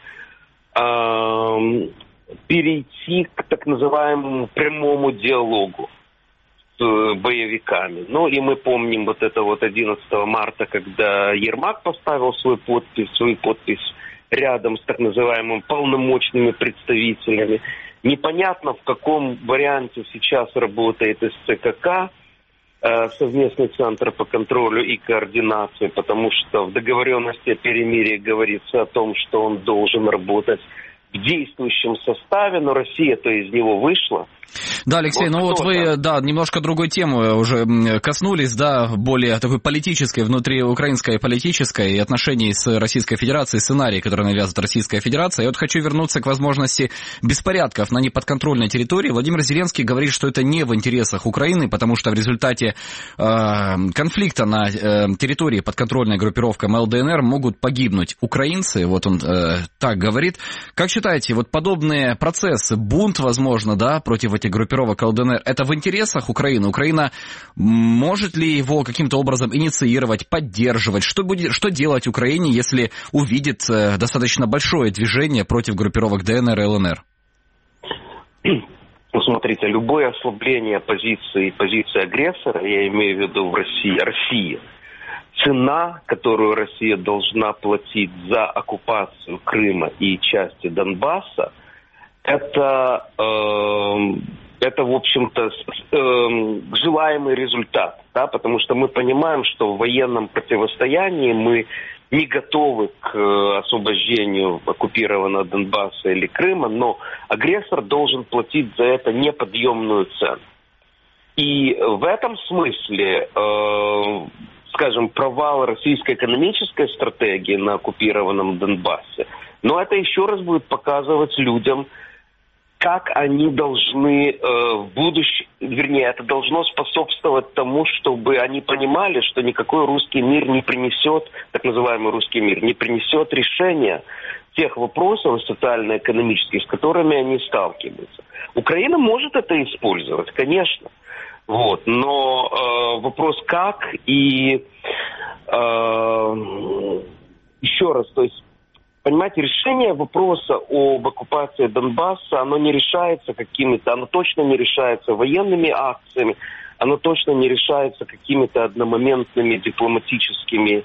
S16: перейти к так называемому прямому диалогу с боевиками. Ну и мы помним вот это вот 11 марта, когда Ермак поставил свою подпись рядом с так называемыми полномочными представителями. Непонятно, в каком варианте сейчас работает СЦКК, совместный центр по контролю и координации, потому что в договоренности о перемирии говорится о том, что он должен работать в действующем составе, но Россия-то из него вышла.
S2: Да, Алексей, вы, немножко другой темы уже коснулись, более такой политической, внутриукраинской политической и отношений с Российской Федерацией, сценарий, который навязывает Российская Федерация. Я вот хочу вернуться к возможности беспорядков на неподконтрольной территории. Владимир Зеленский говорит, что это не в интересах Украины, потому что в результате конфликта на территории подконтрольной группировкам ЛДНР могут погибнуть украинцы. Вот он так говорит. Как считаете, вот подобные процессы, бунт, возможно, против этих группировок ЛДНР, это в интересах Украины? Украина может ли его каким-то образом инициировать, поддерживать? Что делать Украине, если увидит достаточно большое движение против группировок ДНР и ЛНР?
S16: Ну, смотрите, любое ослабление позиции агрессора, я имею в виду в России, цена, которую Россия должна платить за оккупацию Крыма и части Донбасса, это в общем-то, желаемый результат, потому что мы понимаем, что в военном противостоянии мы не готовы к освобождению оккупированного Донбасса или Крыма, но агрессор должен платить за это неподъемную цену. И в этом смысле, скажем, провал российской экономической стратегии на оккупированном Донбассе, но это еще раз будет показывать людям, как они должны в будущем, это должно способствовать тому, чтобы они понимали, что никакой русский мир не принесет, так называемый русский мир, не принесет решения тех вопросов социально-экономических, с которыми они сталкиваются. Украина может это использовать, конечно, Вот. Но вопрос как и еще раз, то есть, понимаете, решение вопроса об оккупации Донбасса, оно не решается какими-то, оно точно не решается военными акциями, оно точно не решается какими-то одномоментными дипломатическими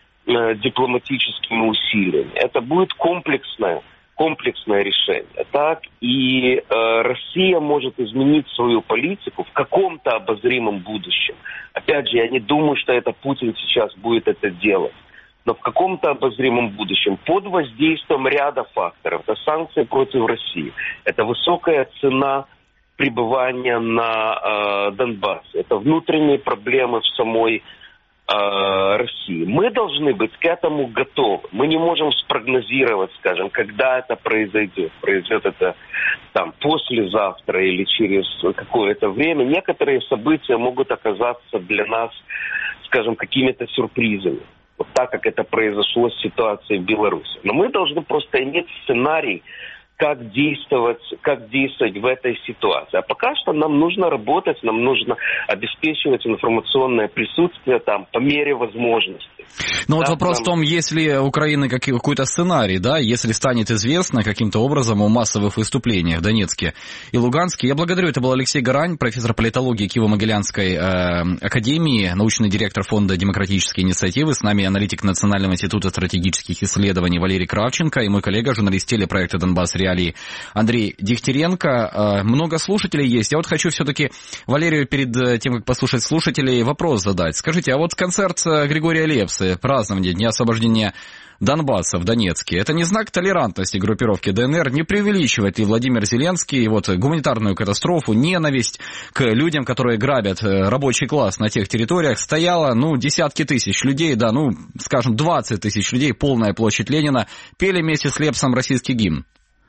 S16: усилиями. Это будет комплексное решение. Так и Россия может изменить свою политику в каком-то обозримом будущем. Опять же, я не думаю, что это Путин сейчас будет это делать. Но в каком-то обозримом будущем под воздействием ряда факторов, это санкции против России, это высокая цена пребывания на Донбассе, это внутренние проблемы в самой России. Мы должны быть к этому готовы. Мы не можем спрогнозировать, скажем, когда это произойдет. Произойдет это там послезавтра или через какое-то время. Некоторые события могут оказаться для нас, скажем, какими-то сюрпризами. Вот так, как это произошло с ситуацией в Беларуси. Но мы должны просто иметь сценарий, как действовать в этой ситуации. А пока что нам нужно работать, нам нужно обеспечивать информационное присутствие там по мере возможности.
S2: Но вот вопрос в том, есть ли у Украины какой-то сценарий, да, если станет известно каким-то образом о массовых выступлениях в Донецке и Луганске. Я благодарю, это был Алексей Горань, профессор политологии Киево-Могилянской академии, научный директор Фонда демократической инициативы. С нами аналитик Национального института стратегических исследований Валерий Кравченко и мой коллега, журналист телепроекта «Донбасс Реалии» Андрей Дегтяренко. Много слушателей есть. Я вот хочу все-таки Валерию перед тем, как послушать слушателей, вопрос задать. Скажите, а вот концерт Григория Лепсы, празднование Дня освобождения Донбасса в Донецке, это не знак толерантности группировки ДНР? Не преувеличивает ли Владимир Зеленский вот гуманитарную катастрофу, ненависть к людям, которые грабят рабочий класс на тех территориях? Стояло, десятки тысяч людей, да, скажем, 20 тысяч людей, полная площадь Ленина, пели вместе с Лепсом российский гимн.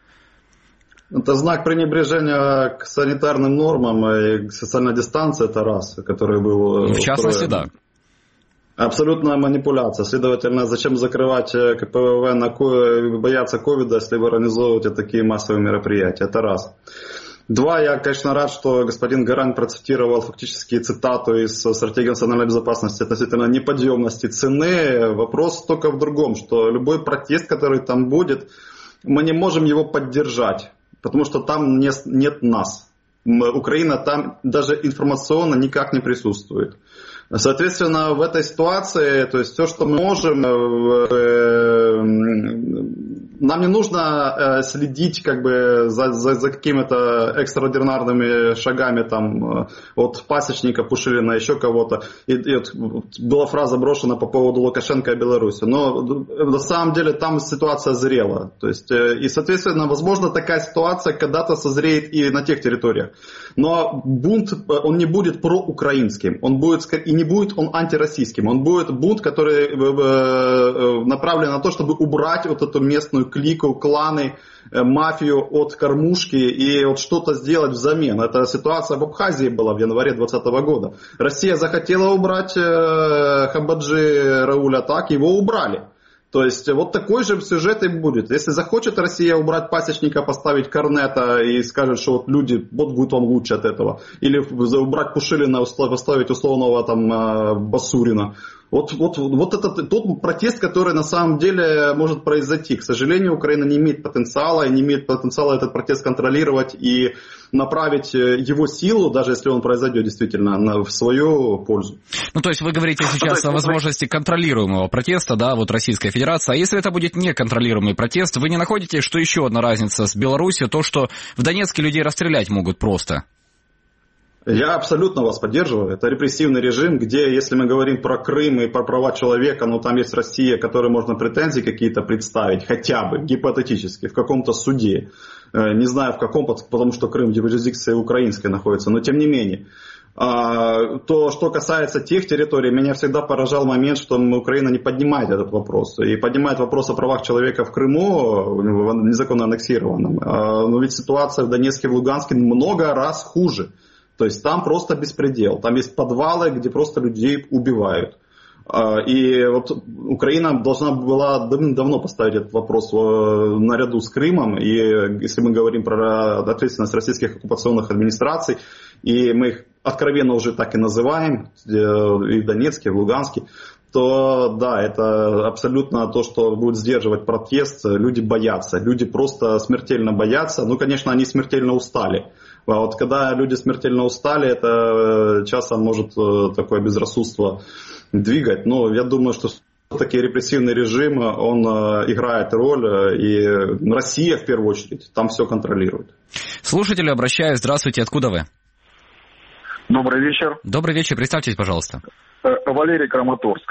S14: Это знак пренебрежения к санитарным нормам и к социальной дистанции, это раз, который был
S2: в частности, да.
S14: Абсолютная манипуляция. Следовательно, зачем закрывать КПВВ, бояться ковида, если вы организовываете такие массовые мероприятия? Это раз. Два, я, конечно, рад, что господин Горань процитировал фактически цитату из стратегии национальной безопасности относительно неподъемности цены. Вопрос только в другом, что любой протест, который там будет, мы не можем его поддержать. Потому что там нет нас. Украина там даже информационно никак не присутствует. Соответственно, в этой ситуации, то есть все, что мы можем, нам не нужно следить за какими-то экстраординарными шагами там, от Пасечника, Пушилина, еще кого-то. И была фраза брошена по поводу Лукашенко и Беларуси. Но на самом деле там ситуация зрела. То есть, и, соответственно, возможно, такая ситуация когда-то созреет и на тех территориях. Но бунт, он не будет проукраинским. Он будет, и не будет он антироссийским. Он будет бунт, который направлен на то, чтобы убрать вот эту местную клику, кланы, мафию от кормушки и вот что-то сделать взамен. Эта ситуация в Абхазии была в январе 2020 года. Россия захотела убрать Хабаджи Рауля, так его убрали. То есть вот такой же сюжет и будет. Если захочет Россия убрать Пасечника, поставить Корнета и скажет, что вот люди, вот будет вам лучше от этого. Или убрать Пушилина, поставить условного там Басурина. Вот это тот протест, который на самом деле может произойти. К сожалению, Украина не имеет потенциала, и не имеет потенциала этот протест контролировать и направить его силу, даже если он произойдет действительно, в свою пользу.
S2: То есть вы говорите сейчас о возможности контролируемого протеста, да, вот Российская Федерация. А если это будет неконтролируемый протест, вы не находите, что еще одна разница с Беларусью, то, что в Донецке людей расстрелять могут просто?
S14: Я абсолютно вас поддерживаю. Это репрессивный режим, где, если мы говорим про Крым и про права человека, там есть Россия, которой можно претензии какие-то представить, хотя бы гипотетически, в каком-то суде. Не знаю в каком, потому что Крым в юрисдикции украинской находится, но тем не менее. То, что касается тех территорий, меня всегда поражал момент, что Украина не поднимает этот вопрос. И поднимает вопрос о правах человека в Крыму, незаконно аннексированном. Но ведь ситуация в Донецке и в Луганске много раз хуже. То есть там просто беспредел. Там есть подвалы, где просто людей убивают. И вот Украина должна была давно поставить этот вопрос наряду с Крымом. И если мы говорим про ответственность российских оккупационных администраций, и мы их откровенно уже так и называем, и в Донецке, и в Луганске, то да, это абсолютно то, что будет сдерживать протест. Люди боятся, люди просто смертельно боятся. Ну, конечно, они смертельно устали. А вот когда люди смертельно устали, это часом может такое безрассудство двигать. Но я думаю, что все-таки репрессивный режим, он играет роль, и Россия в первую очередь там все контролирует.
S2: Слушателю обращаюсь. Здравствуйте, откуда вы?
S17: Добрый вечер.
S2: Добрый вечер, представьтесь, пожалуйста.
S17: Валерий, Краматорск.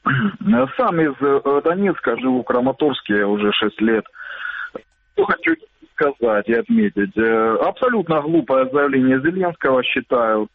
S17: Сам из Донецка, живу в Краматорске уже 6 лет. Что хочу сказать и отметить. Абсолютно глупое заявление Зеленского, считаю.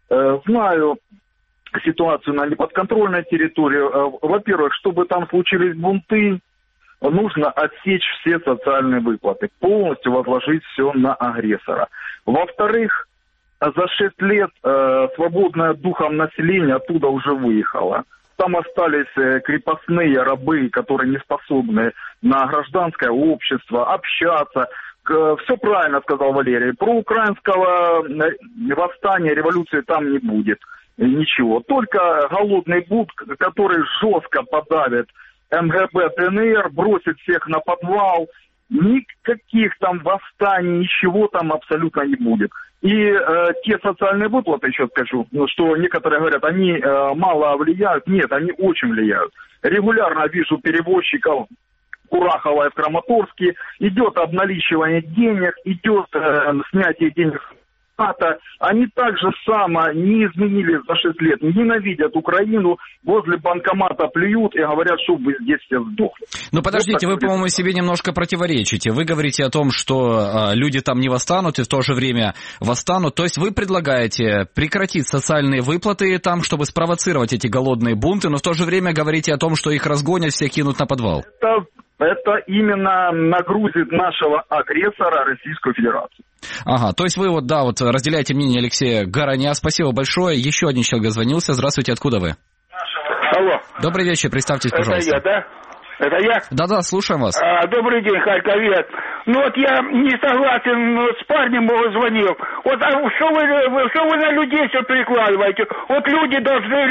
S17: Знаю ситуацию на неподконтрольной территории. Во-первых, чтобы там случились бунты, нужно отсечь все социальные выплаты, полностью возложить все на агрессора. Во-вторых, за 6 лет свободное духом население оттуда уже выехало. Там остались крепостные рабы, которые не способны на гражданское общество, общаться. Все правильно сказал Валерий. Про украинского восстания, революции там не будет. Ничего. Только голодный бунт, который жестко подавит МГБ ДНР, бросит всех на подвал. Никаких там восстаний, ничего там абсолютно не будет. И те социальные выплаты, еще скажу, что некоторые говорят, они мало влияют. Нет, они очень влияют. Регулярно вижу перевозчиков Курахова и в Краматорске. Идет обналичивание денег, идет снятие денег с НАТО. Они так же само не изменились за 6 лет, ненавидят Украину, возле банкомата плюют и говорят, что вы здесь все сдохли.
S2: Ну подождите,
S17: вот
S2: вы, по-моему, себе немножко противоречите. Вы говорите о том, что люди там не восстанут и в то же время восстанут. То есть вы предлагаете прекратить социальные выплаты там, чтобы спровоцировать эти голодные бунты, но в то же время говорите о том, что их разгонят, всех кинут на подвал.
S17: Это именно нагрузит нашего агрессора Российскую Федерацию.
S2: Ага, то есть вы вот разделяете мнение Алексея Гороня. Спасибо большое. Еще один человек дозвонился. Здравствуйте, откуда вы?
S18: Алло.
S2: Добрый вечер, представьтесь, пожалуйста.
S18: Это я, да? Это я?
S2: Да-да, слушаем вас.
S18: Добрый день, Харьковец. Ну вот я не согласен с парнем, звонил. Вот что вы на людей все перекладываете? Вот люди должны.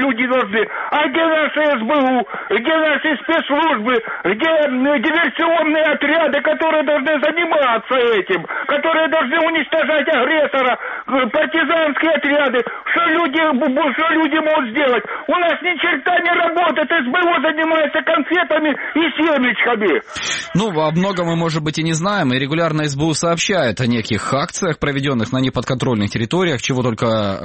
S18: А где наши СБУ? Где наши спецслужбы? Где диверсионные отряды, которые должны заниматься этим? Которые должны уничтожать агрессора? Партизанские отряды? Что люди могут сделать? У нас ни черта не работает. СБУ занимается конфетами и семечками.
S2: Ну, о многом мы, может быть, и не знаем. И регулярно СБУ сообщает о неких акциях, проведенных на неподконтрольных территориях, чего только,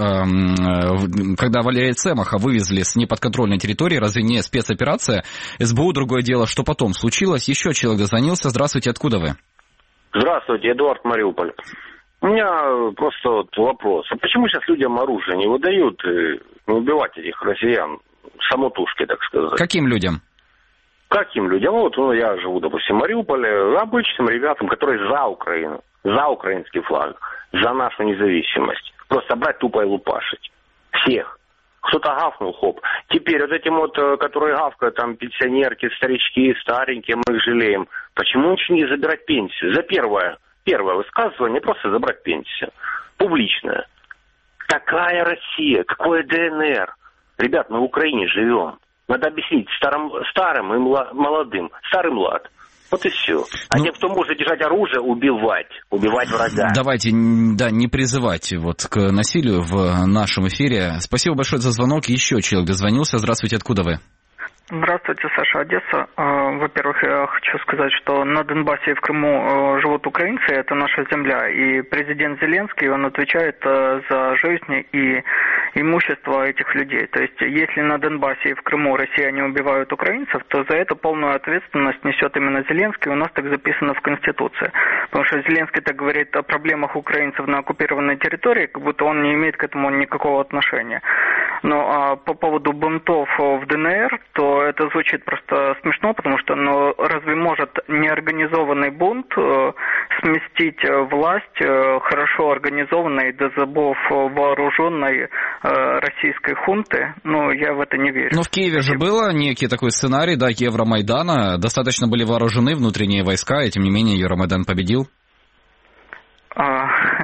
S2: когда Валерия Цемаха вывезли с неподконтрольной территории, разве не спецоперация? СБУ, другое дело, что потом случилось. Еще человек дозвонился. Здравствуйте, откуда вы?
S16: Здравствуйте, Эдуард, Мариуполь. У меня просто вопрос. А почему сейчас людям оружие не выдают не убивать этих россиян? Самотужки, так сказать.
S2: Каким людям?
S16: Каким людям? Вот я живу, допустим, в Мариуполе, обычным ребятам, которые за Украину, за украинский флаг, за нашу независимость. Просто брать тупо и лупашить. Всех. Кто-то гавкнул, хоп. Теперь вот этим которые гавкают, там, пенсионерки, старички, старенькие, мы их жалеем. Почему ничего не забирать пенсию? За первое высказывание просто забрать пенсию. Публичное. Такая Россия, какое ДНР. Ребят, мы в Украине живем. Надо объяснить старым и молодым. Старый млад. Вот и все. А те, кто может держать оружие, убивать врага.
S2: Давайте, не призывать к насилию в нашем эфире. Спасибо большое за звонок. Еще человек дозвонился. Здравствуйте, откуда вы?
S19: Здравствуйте, Саша, Одесса. Во-первых, я хочу сказать, что на Донбассе и в Крыму живут украинцы, это наша земля. И президент Зеленский, он отвечает за жизнь и имущество этих людей. То есть, если на Донбассе и в Крыму россияне убивают украинцев, то за это полную ответственность несет именно Зеленский. У нас так записано в Конституции. Потому что Зеленский так говорит о проблемах украинцев на оккупированной территории, как будто он не имеет к этому никакого отношения. Но по поводу бунтов в ДНР, то это звучит просто смешно, потому что разве может неорганизованный бунт сместить власть хорошо организованной до зубов вооруженной российской хунты? Я в это не верю.
S2: Но в Киеве же был некий такой сценарий, Евромайдана. Достаточно были вооружены внутренние войска, и тем не менее Евромайдан победил.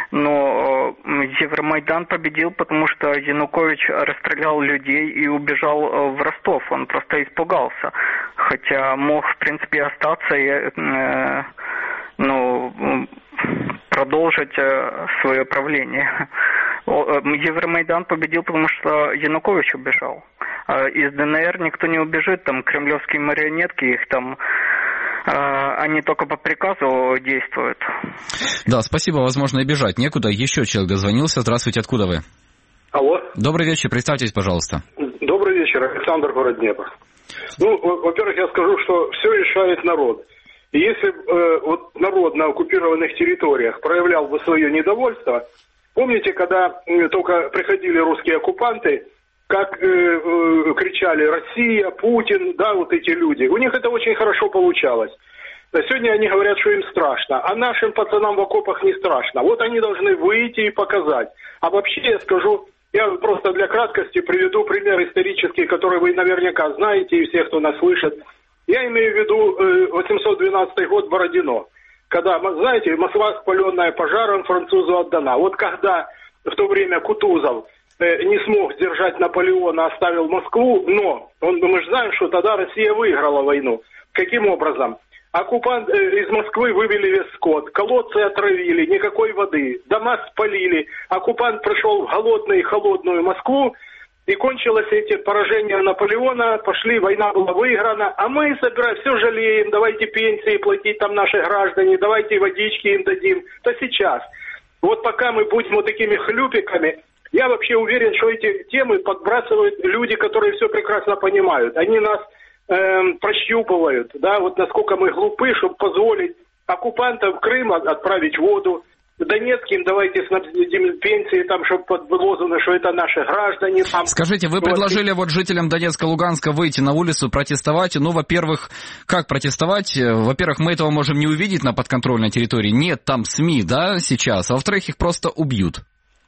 S19: Но Евромайдан победил, потому что Янукович расстрелял людей и убежал в Ростов. Он просто испугался. Хотя мог, в принципе, остаться и продолжить свое правление. Евромайдан победил, потому что Янукович убежал. Из ДНР никто не убежит, там кремлевские марионетки, их там они только по приказу действуют.
S2: Да, спасибо, возможно, и бежать некуда. Еще человек дозвонился. Здравствуйте, откуда вы?
S20: Алло.
S2: Добрый вечер, представьтесь, пожалуйста.
S20: Добрый вечер, Александр, город Днепр. Во-первых, я скажу, что все решает народ. И если народ на оккупированных территориях проявлял бы свое недовольство, помните, когда только приходили русские оккупанты, как кричали «Россия», «Путин», да, вот эти люди. У них это очень хорошо получалось. Сегодня они говорят, что им страшно, а нашим пацанам в окопах не страшно. Вот они должны выйти и показать. А вообще я скажу, я просто для краткости приведу пример исторический, который вы наверняка знаете, и все, кто нас слышит. Я имею в виду 812 год Бородино, когда, знаете, Москва, спаленная пожаром, французу отдана. Вот когда в то время Кутузов не смог сдержать Наполеона, оставил Москву, но мы же знаем, что тогда Россия выиграла войну. Каким образом? Оккупант из Москвы вывели весь скот, колодцы отравили, никакой воды, дома спалили. Оккупант пришел в голодную и холодную Москву, и кончилось эти поражения Наполеона, пошли, война была выиграна, а мы все жалеем, давайте пенсии платить там наши граждане, давайте водички им дадим. То сейчас. Вот пока мы будем вот такими хлюпиками, я вообще уверен, что эти темы подбрасывают люди, которые все прекрасно понимают. Они нас прощупывают, да, вот насколько мы глупы, чтобы позволить оккупантам в Крым отправить воду, Донецким давайте снабдим пенсии, там, чтобы под лозунг, что это наши граждане. Там.
S2: Скажите, вы предложили вот жителям Донецка, Луганска выйти на улицу, протестовать. Ну, во-первых, как протестовать? Во-первых, мы этого можем не увидеть на подконтрольной территории. Нет там СМИ, да, сейчас. А во-вторых, их просто убьют.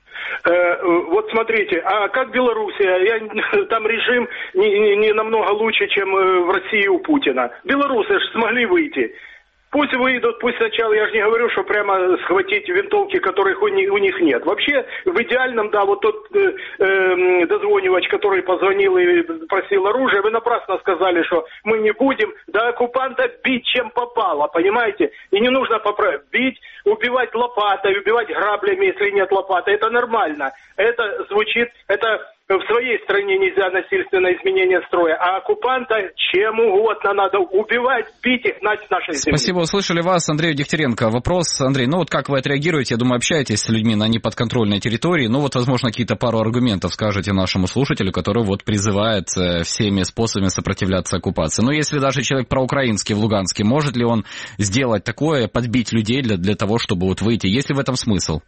S20: Вот смотрите, а как Белоруссия? Там режим не намного лучше, чем в России у Путина. Белорусы же смогли выйти. Пусть выйдут, пусть сначала, я же не говорю, что прямо схватить винтовки, которых у них нет. Вообще, в идеальном, да, вот тот дозвонивач, который позвонил и просил оружие, вы напрасно сказали, что мы не будем, да, оккупанта бить чем попало, понимаете? И не нужно бить, убивать лопатой, убивать граблями, если нет лопаты, это нормально. Это звучит, это... В своей стране нельзя насильственное изменение строя, а оккупанта чем угодно надо убивать, бить их, гнать с нашей земли.
S2: Спасибо, услышали вас, Андрей Дегтяренко. Вопрос, Андрей, ну вот как вы отреагируете? Я думаю, общаетесь с людьми на неподконтрольной территории. Ну вот, возможно, какие-то пару аргументов скажете нашему слушателю, который вот призывает всеми способами сопротивляться оккупации. Ну, если даже человек проукраинский в Луганске, может ли он сделать такое, подбить людей для того, чтобы вот выйти? Есть ли в этом смысл?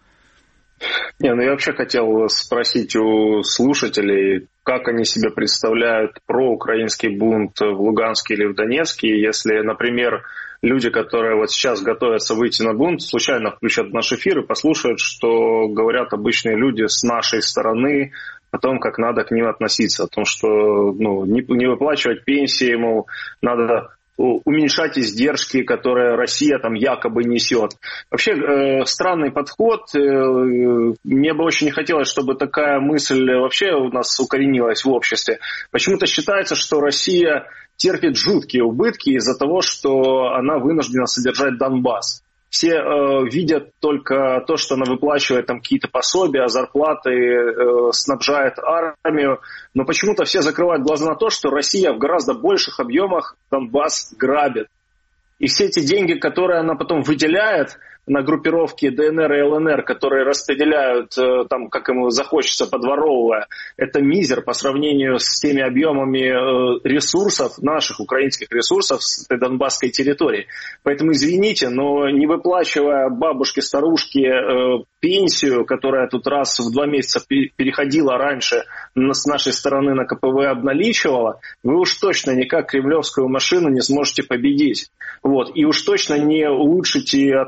S15: Я вообще хотел спросить у слушателей, как они себе представляют проукраинский бунт в Луганске или в Донецке, если, например, люди, которые вот сейчас готовятся выйти на бунт, случайно включат наш эфир и послушают, что говорят обычные люди с нашей стороны о том, как надо к ним относиться, о том, что не выплачивать пенсии, мол, надо уменьшать издержки, которые Россия там якобы несет. Вообще странный подход. Мне бы очень не хотелось, чтобы такая мысль вообще у нас укоренилась в обществе. Почему-то считается, что Россия терпит жуткие убытки из-за того, что она вынуждена содержать Донбасс. Все видят только то, что она выплачивает там какие-то пособия, зарплаты, снабжает армию. Но почему-то все закрывают глаза на то, что Россия в гораздо больших объемах Донбасс грабит. И все эти деньги, которые она потом выделяет на группировки ДНР и ЛНР, которые распределяют там, как ему захочется, подворовывая, это мизер по сравнению с теми объемами ресурсов, наших украинских ресурсов с этой донбасской территории. Поэтому извините, но не выплачивая бабушке-старушке пенсию, которая тут раз в 2 месяца переходила раньше с нашей стороны на КПВ обналичивала, вы уж точно никак кремлевскую машину не сможете победить. Вот. И уж точно не улучшите отношения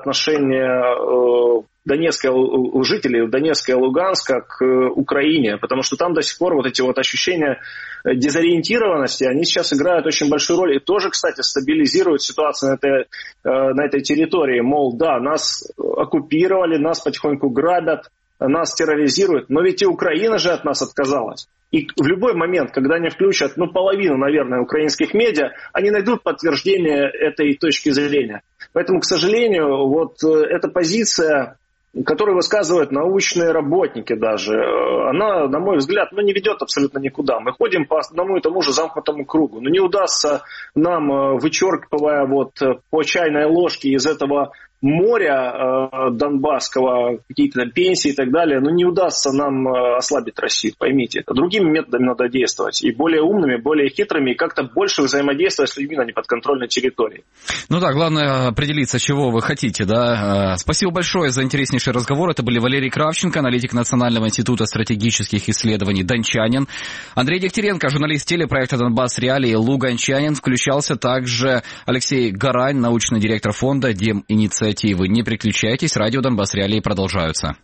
S15: отношение жителей Донецка и Луганска к Украине, потому что там до сих пор вот эти вот ощущения дезориентированности, они сейчас играют очень большую роль и тоже, кстати, стабилизируют ситуацию на этой территории. Мол, да, нас оккупировали, нас потихоньку грабят, нас терроризируют, но ведь и Украина же от нас отказалась. И в любой момент, когда они включат, половину, наверное, украинских медиа, они найдут подтверждение этой точки зрения. Поэтому, к сожалению, вот эта позиция, которую высказывают научные работники даже, она, на мой взгляд, не ведет абсолютно никуда. Мы ходим по одному и тому же замкнутому кругу. Не удастся нам, вычеркивая по чайной ложке из этого моря донбасского, какие-то пенсии и так далее, не удастся нам ослабить Россию, поймите это. Другими методами надо действовать. И более умными, более хитрыми, и как-то больше взаимодействовать с людьми на неподконтрольной территории.
S2: Главное определиться, чего вы хотите, да. Спасибо большое за интереснейший разговор. Это были Валерий Кравченко, аналитик Национального института стратегических исследований, дончанин. Андрей Дегтяренко, журналист телепроекта «Донбасс Реалии», луганчанин. Включался также Алексей Гарань, научный директор фонда «Деминициатива». Не переключайтесь, радио «Донбасс Реалии» продолжаются.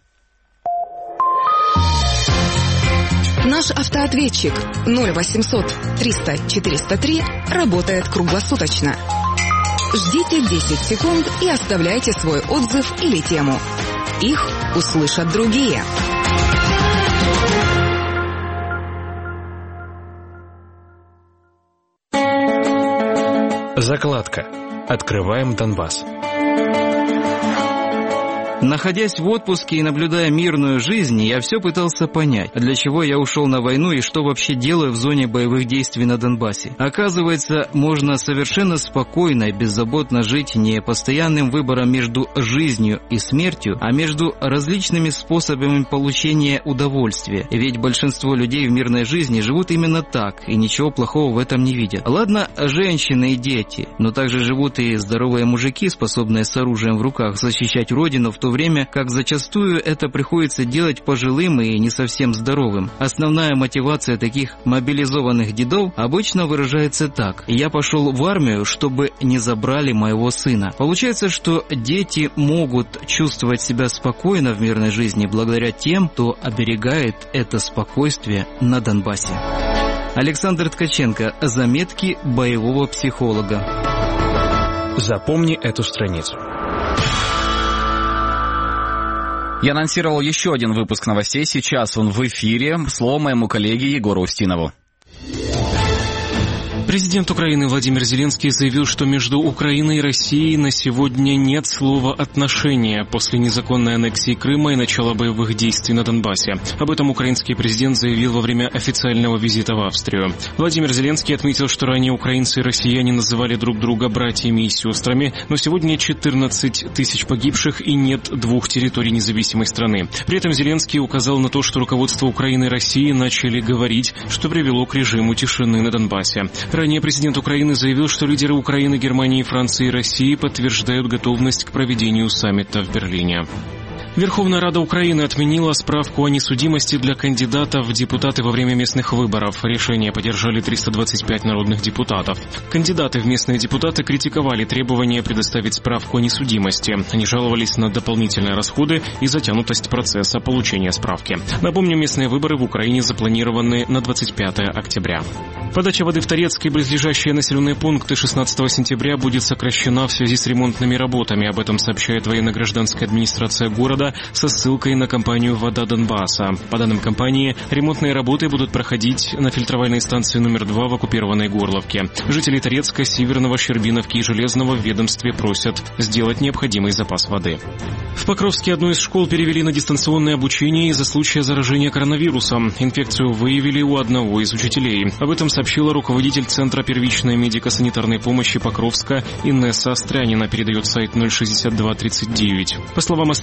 S1: Наш автоответчик 0800 300 403 работает круглосуточно. Ждите 10 секунд и оставляйте свой отзыв или тему. Их услышат другие.
S21: Закладка. Открываем Донбасс.
S22: Находясь в отпуске и наблюдая мирную жизнь, я все пытался понять, для чего я ушел на войну и что вообще делаю в зоне боевых действий на Донбассе. Оказывается, можно совершенно спокойно и беззаботно жить не постоянным выбором между жизнью и смертью, а между различными способами получения удовольствия. Ведь большинство людей в мирной жизни живут именно так, и ничего плохого в этом не видят. Ладно, женщины и дети, но также живут и здоровые мужики, способные с оружием в руках защищать родину, в то время как зачастую это приходится делать пожилым и не совсем здоровым. Основная мотивация таких мобилизованных дедов обычно выражается так: «Я пошел в армию, чтобы не забрали моего сына». Получается, что дети могут чувствовать себя спокойно в мирной жизни благодаря тем, кто оберегает это спокойствие на Донбассе. Александр Ткаченко. Заметки боевого психолога.
S21: Запомни эту страницу.
S2: Я анонсировал еще один выпуск новостей. Сейчас он в эфире. Слово моему коллеге Егору Устинову.
S4: Президент Украины Владимир Зеленский заявил, что между Украиной и Россией на сегодня нет слова «отношения» после незаконной аннексии Крыма и начала боевых действий на Донбассе. Об этом украинский президент заявил во время официального визита в Австрию. Владимир Зеленский отметил, что ранее украинцы и россияне называли друг друга братьями и сестрами, но сегодня 14 тысяч погибших и нет двух территорий независимой страны. При этом Зеленский указал на то, что руководство Украины и России начали говорить, что привело к режиму тишины на Донбассе. Ранее президент Украины заявил, что лидеры Украины, Германии, Франции и России подтверждают готовность к проведению саммита в Берлине. Верховная Рада Украины отменила справку о несудимости для кандидатов в депутаты во время местных выборов. Решение поддержали 325 народных депутатов. Кандидаты в местные депутаты критиковали требование предоставить справку о несудимости. Они жаловались на дополнительные расходы и затянутость процесса получения справки. Напомню, местные выборы в Украине запланированы на 25 октября. Подача воды в Торецк и близлежащие населенные пункты 16 сентября будет сокращена в связи с ремонтными работами. Об этом сообщает военно-гражданская администрация города со ссылкой на компанию «Вода Донбасса». По данным компании, ремонтные работы будут проходить на фильтровальной станции номер 2 в оккупированной Горловке. Жители Торецка, Северного, Щербиновки и Железного в ведомстве просят сделать необходимый запас воды. В Покровске одну из школ перевели на дистанционное обучение из-за случая заражения коронавирусом. Инфекцию выявили у одного из учителей. Об этом сообщила руководитель Центра первичной медико-санитарной помощи Покровска Инесса Острянина, передает сайт 06239. По словам Острянина,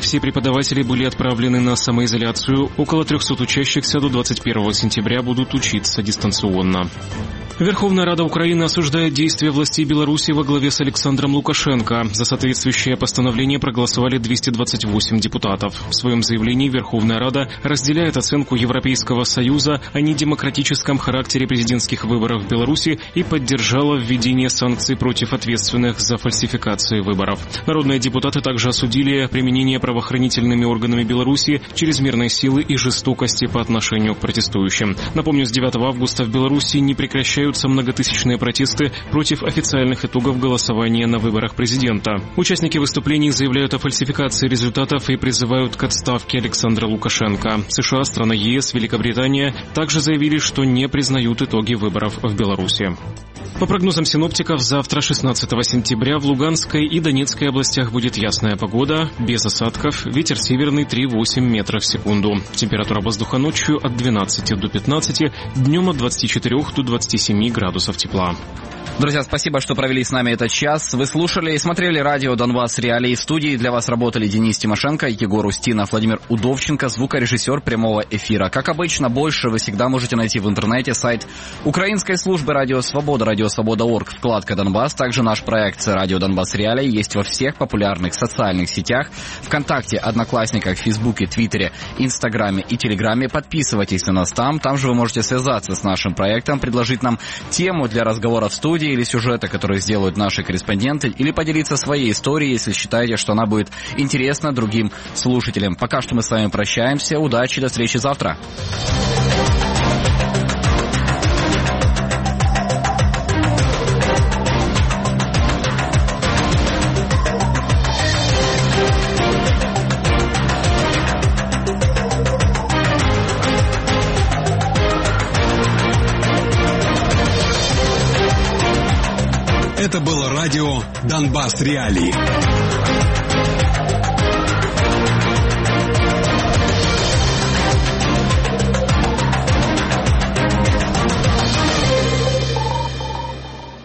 S4: все преподаватели были отправлены на самоизоляцию. Около 300 учащихся до 21 сентября будут учиться дистанционно. Верховная Рада Украины осуждает действия властей Беларуси во главе с Александром Лукашенко. За соответствующее постановление проголосовали 228 депутатов. В своем заявлении Верховная Рада разделяет оценку Европейского Союза о недемократическом характере президентских выборов в Беларуси и поддержала введение санкций против ответственных за фальсификации выборов. Народные депутаты также осудили применение правоохранительными органами Беларуси чрезмерной силы и жестокости по отношению к протестующим. Напомню, с 9 августа в Беларуси не прекращаются многотысячные протесты против официальных итогов голосования на выборах президента. Участники выступлений заявляют о фальсификации результатов и призывают к отставке Александра Лукашенко. США, страны ЕС, Великобритания также заявили, что не признают итоги выборов в Беларуси. По прогнозам синоптиков, завтра, 16 сентября, в Луганской и Донецкой областях будет ясная погода, без осадков, ветер северный 3,8 метров в секунду. Температура воздуха ночью от 12 до 15, днем от 24 до 27 градусов тепла.
S2: Друзья, спасибо, что провели с нами этот час. Вы слушали и смотрели радио «Донбасс Реалии». В студии для вас работали Денис Тимошенко, Егор Устинов, Владимир Удовченко, звукорежиссер прямого эфира. Как обычно, больше вы всегда можете найти в интернете сайт Украинской службы «Радио Свобода», радиосвобода.орг, вкладка «Донбасс». Также наш проект «Радио Донбасс Реалии» есть во всех популярных социальных сетях: ВКонтакте, Одноклассниках, Фейсбуке, Твиттере, Инстаграме и Телеграме. Подписывайтесь на нас там. Там же вы можете связаться с нашим проектом, предложить нам тему для разговора в студии или сюжета, которые сделают наши корреспонденты, или поделиться своей историей, если считаете, что она будет интересна другим слушателям. Пока что мы с вами прощаемся. Удачи, до встречи завтра.
S3: Это было радио «Донбасс Реалии».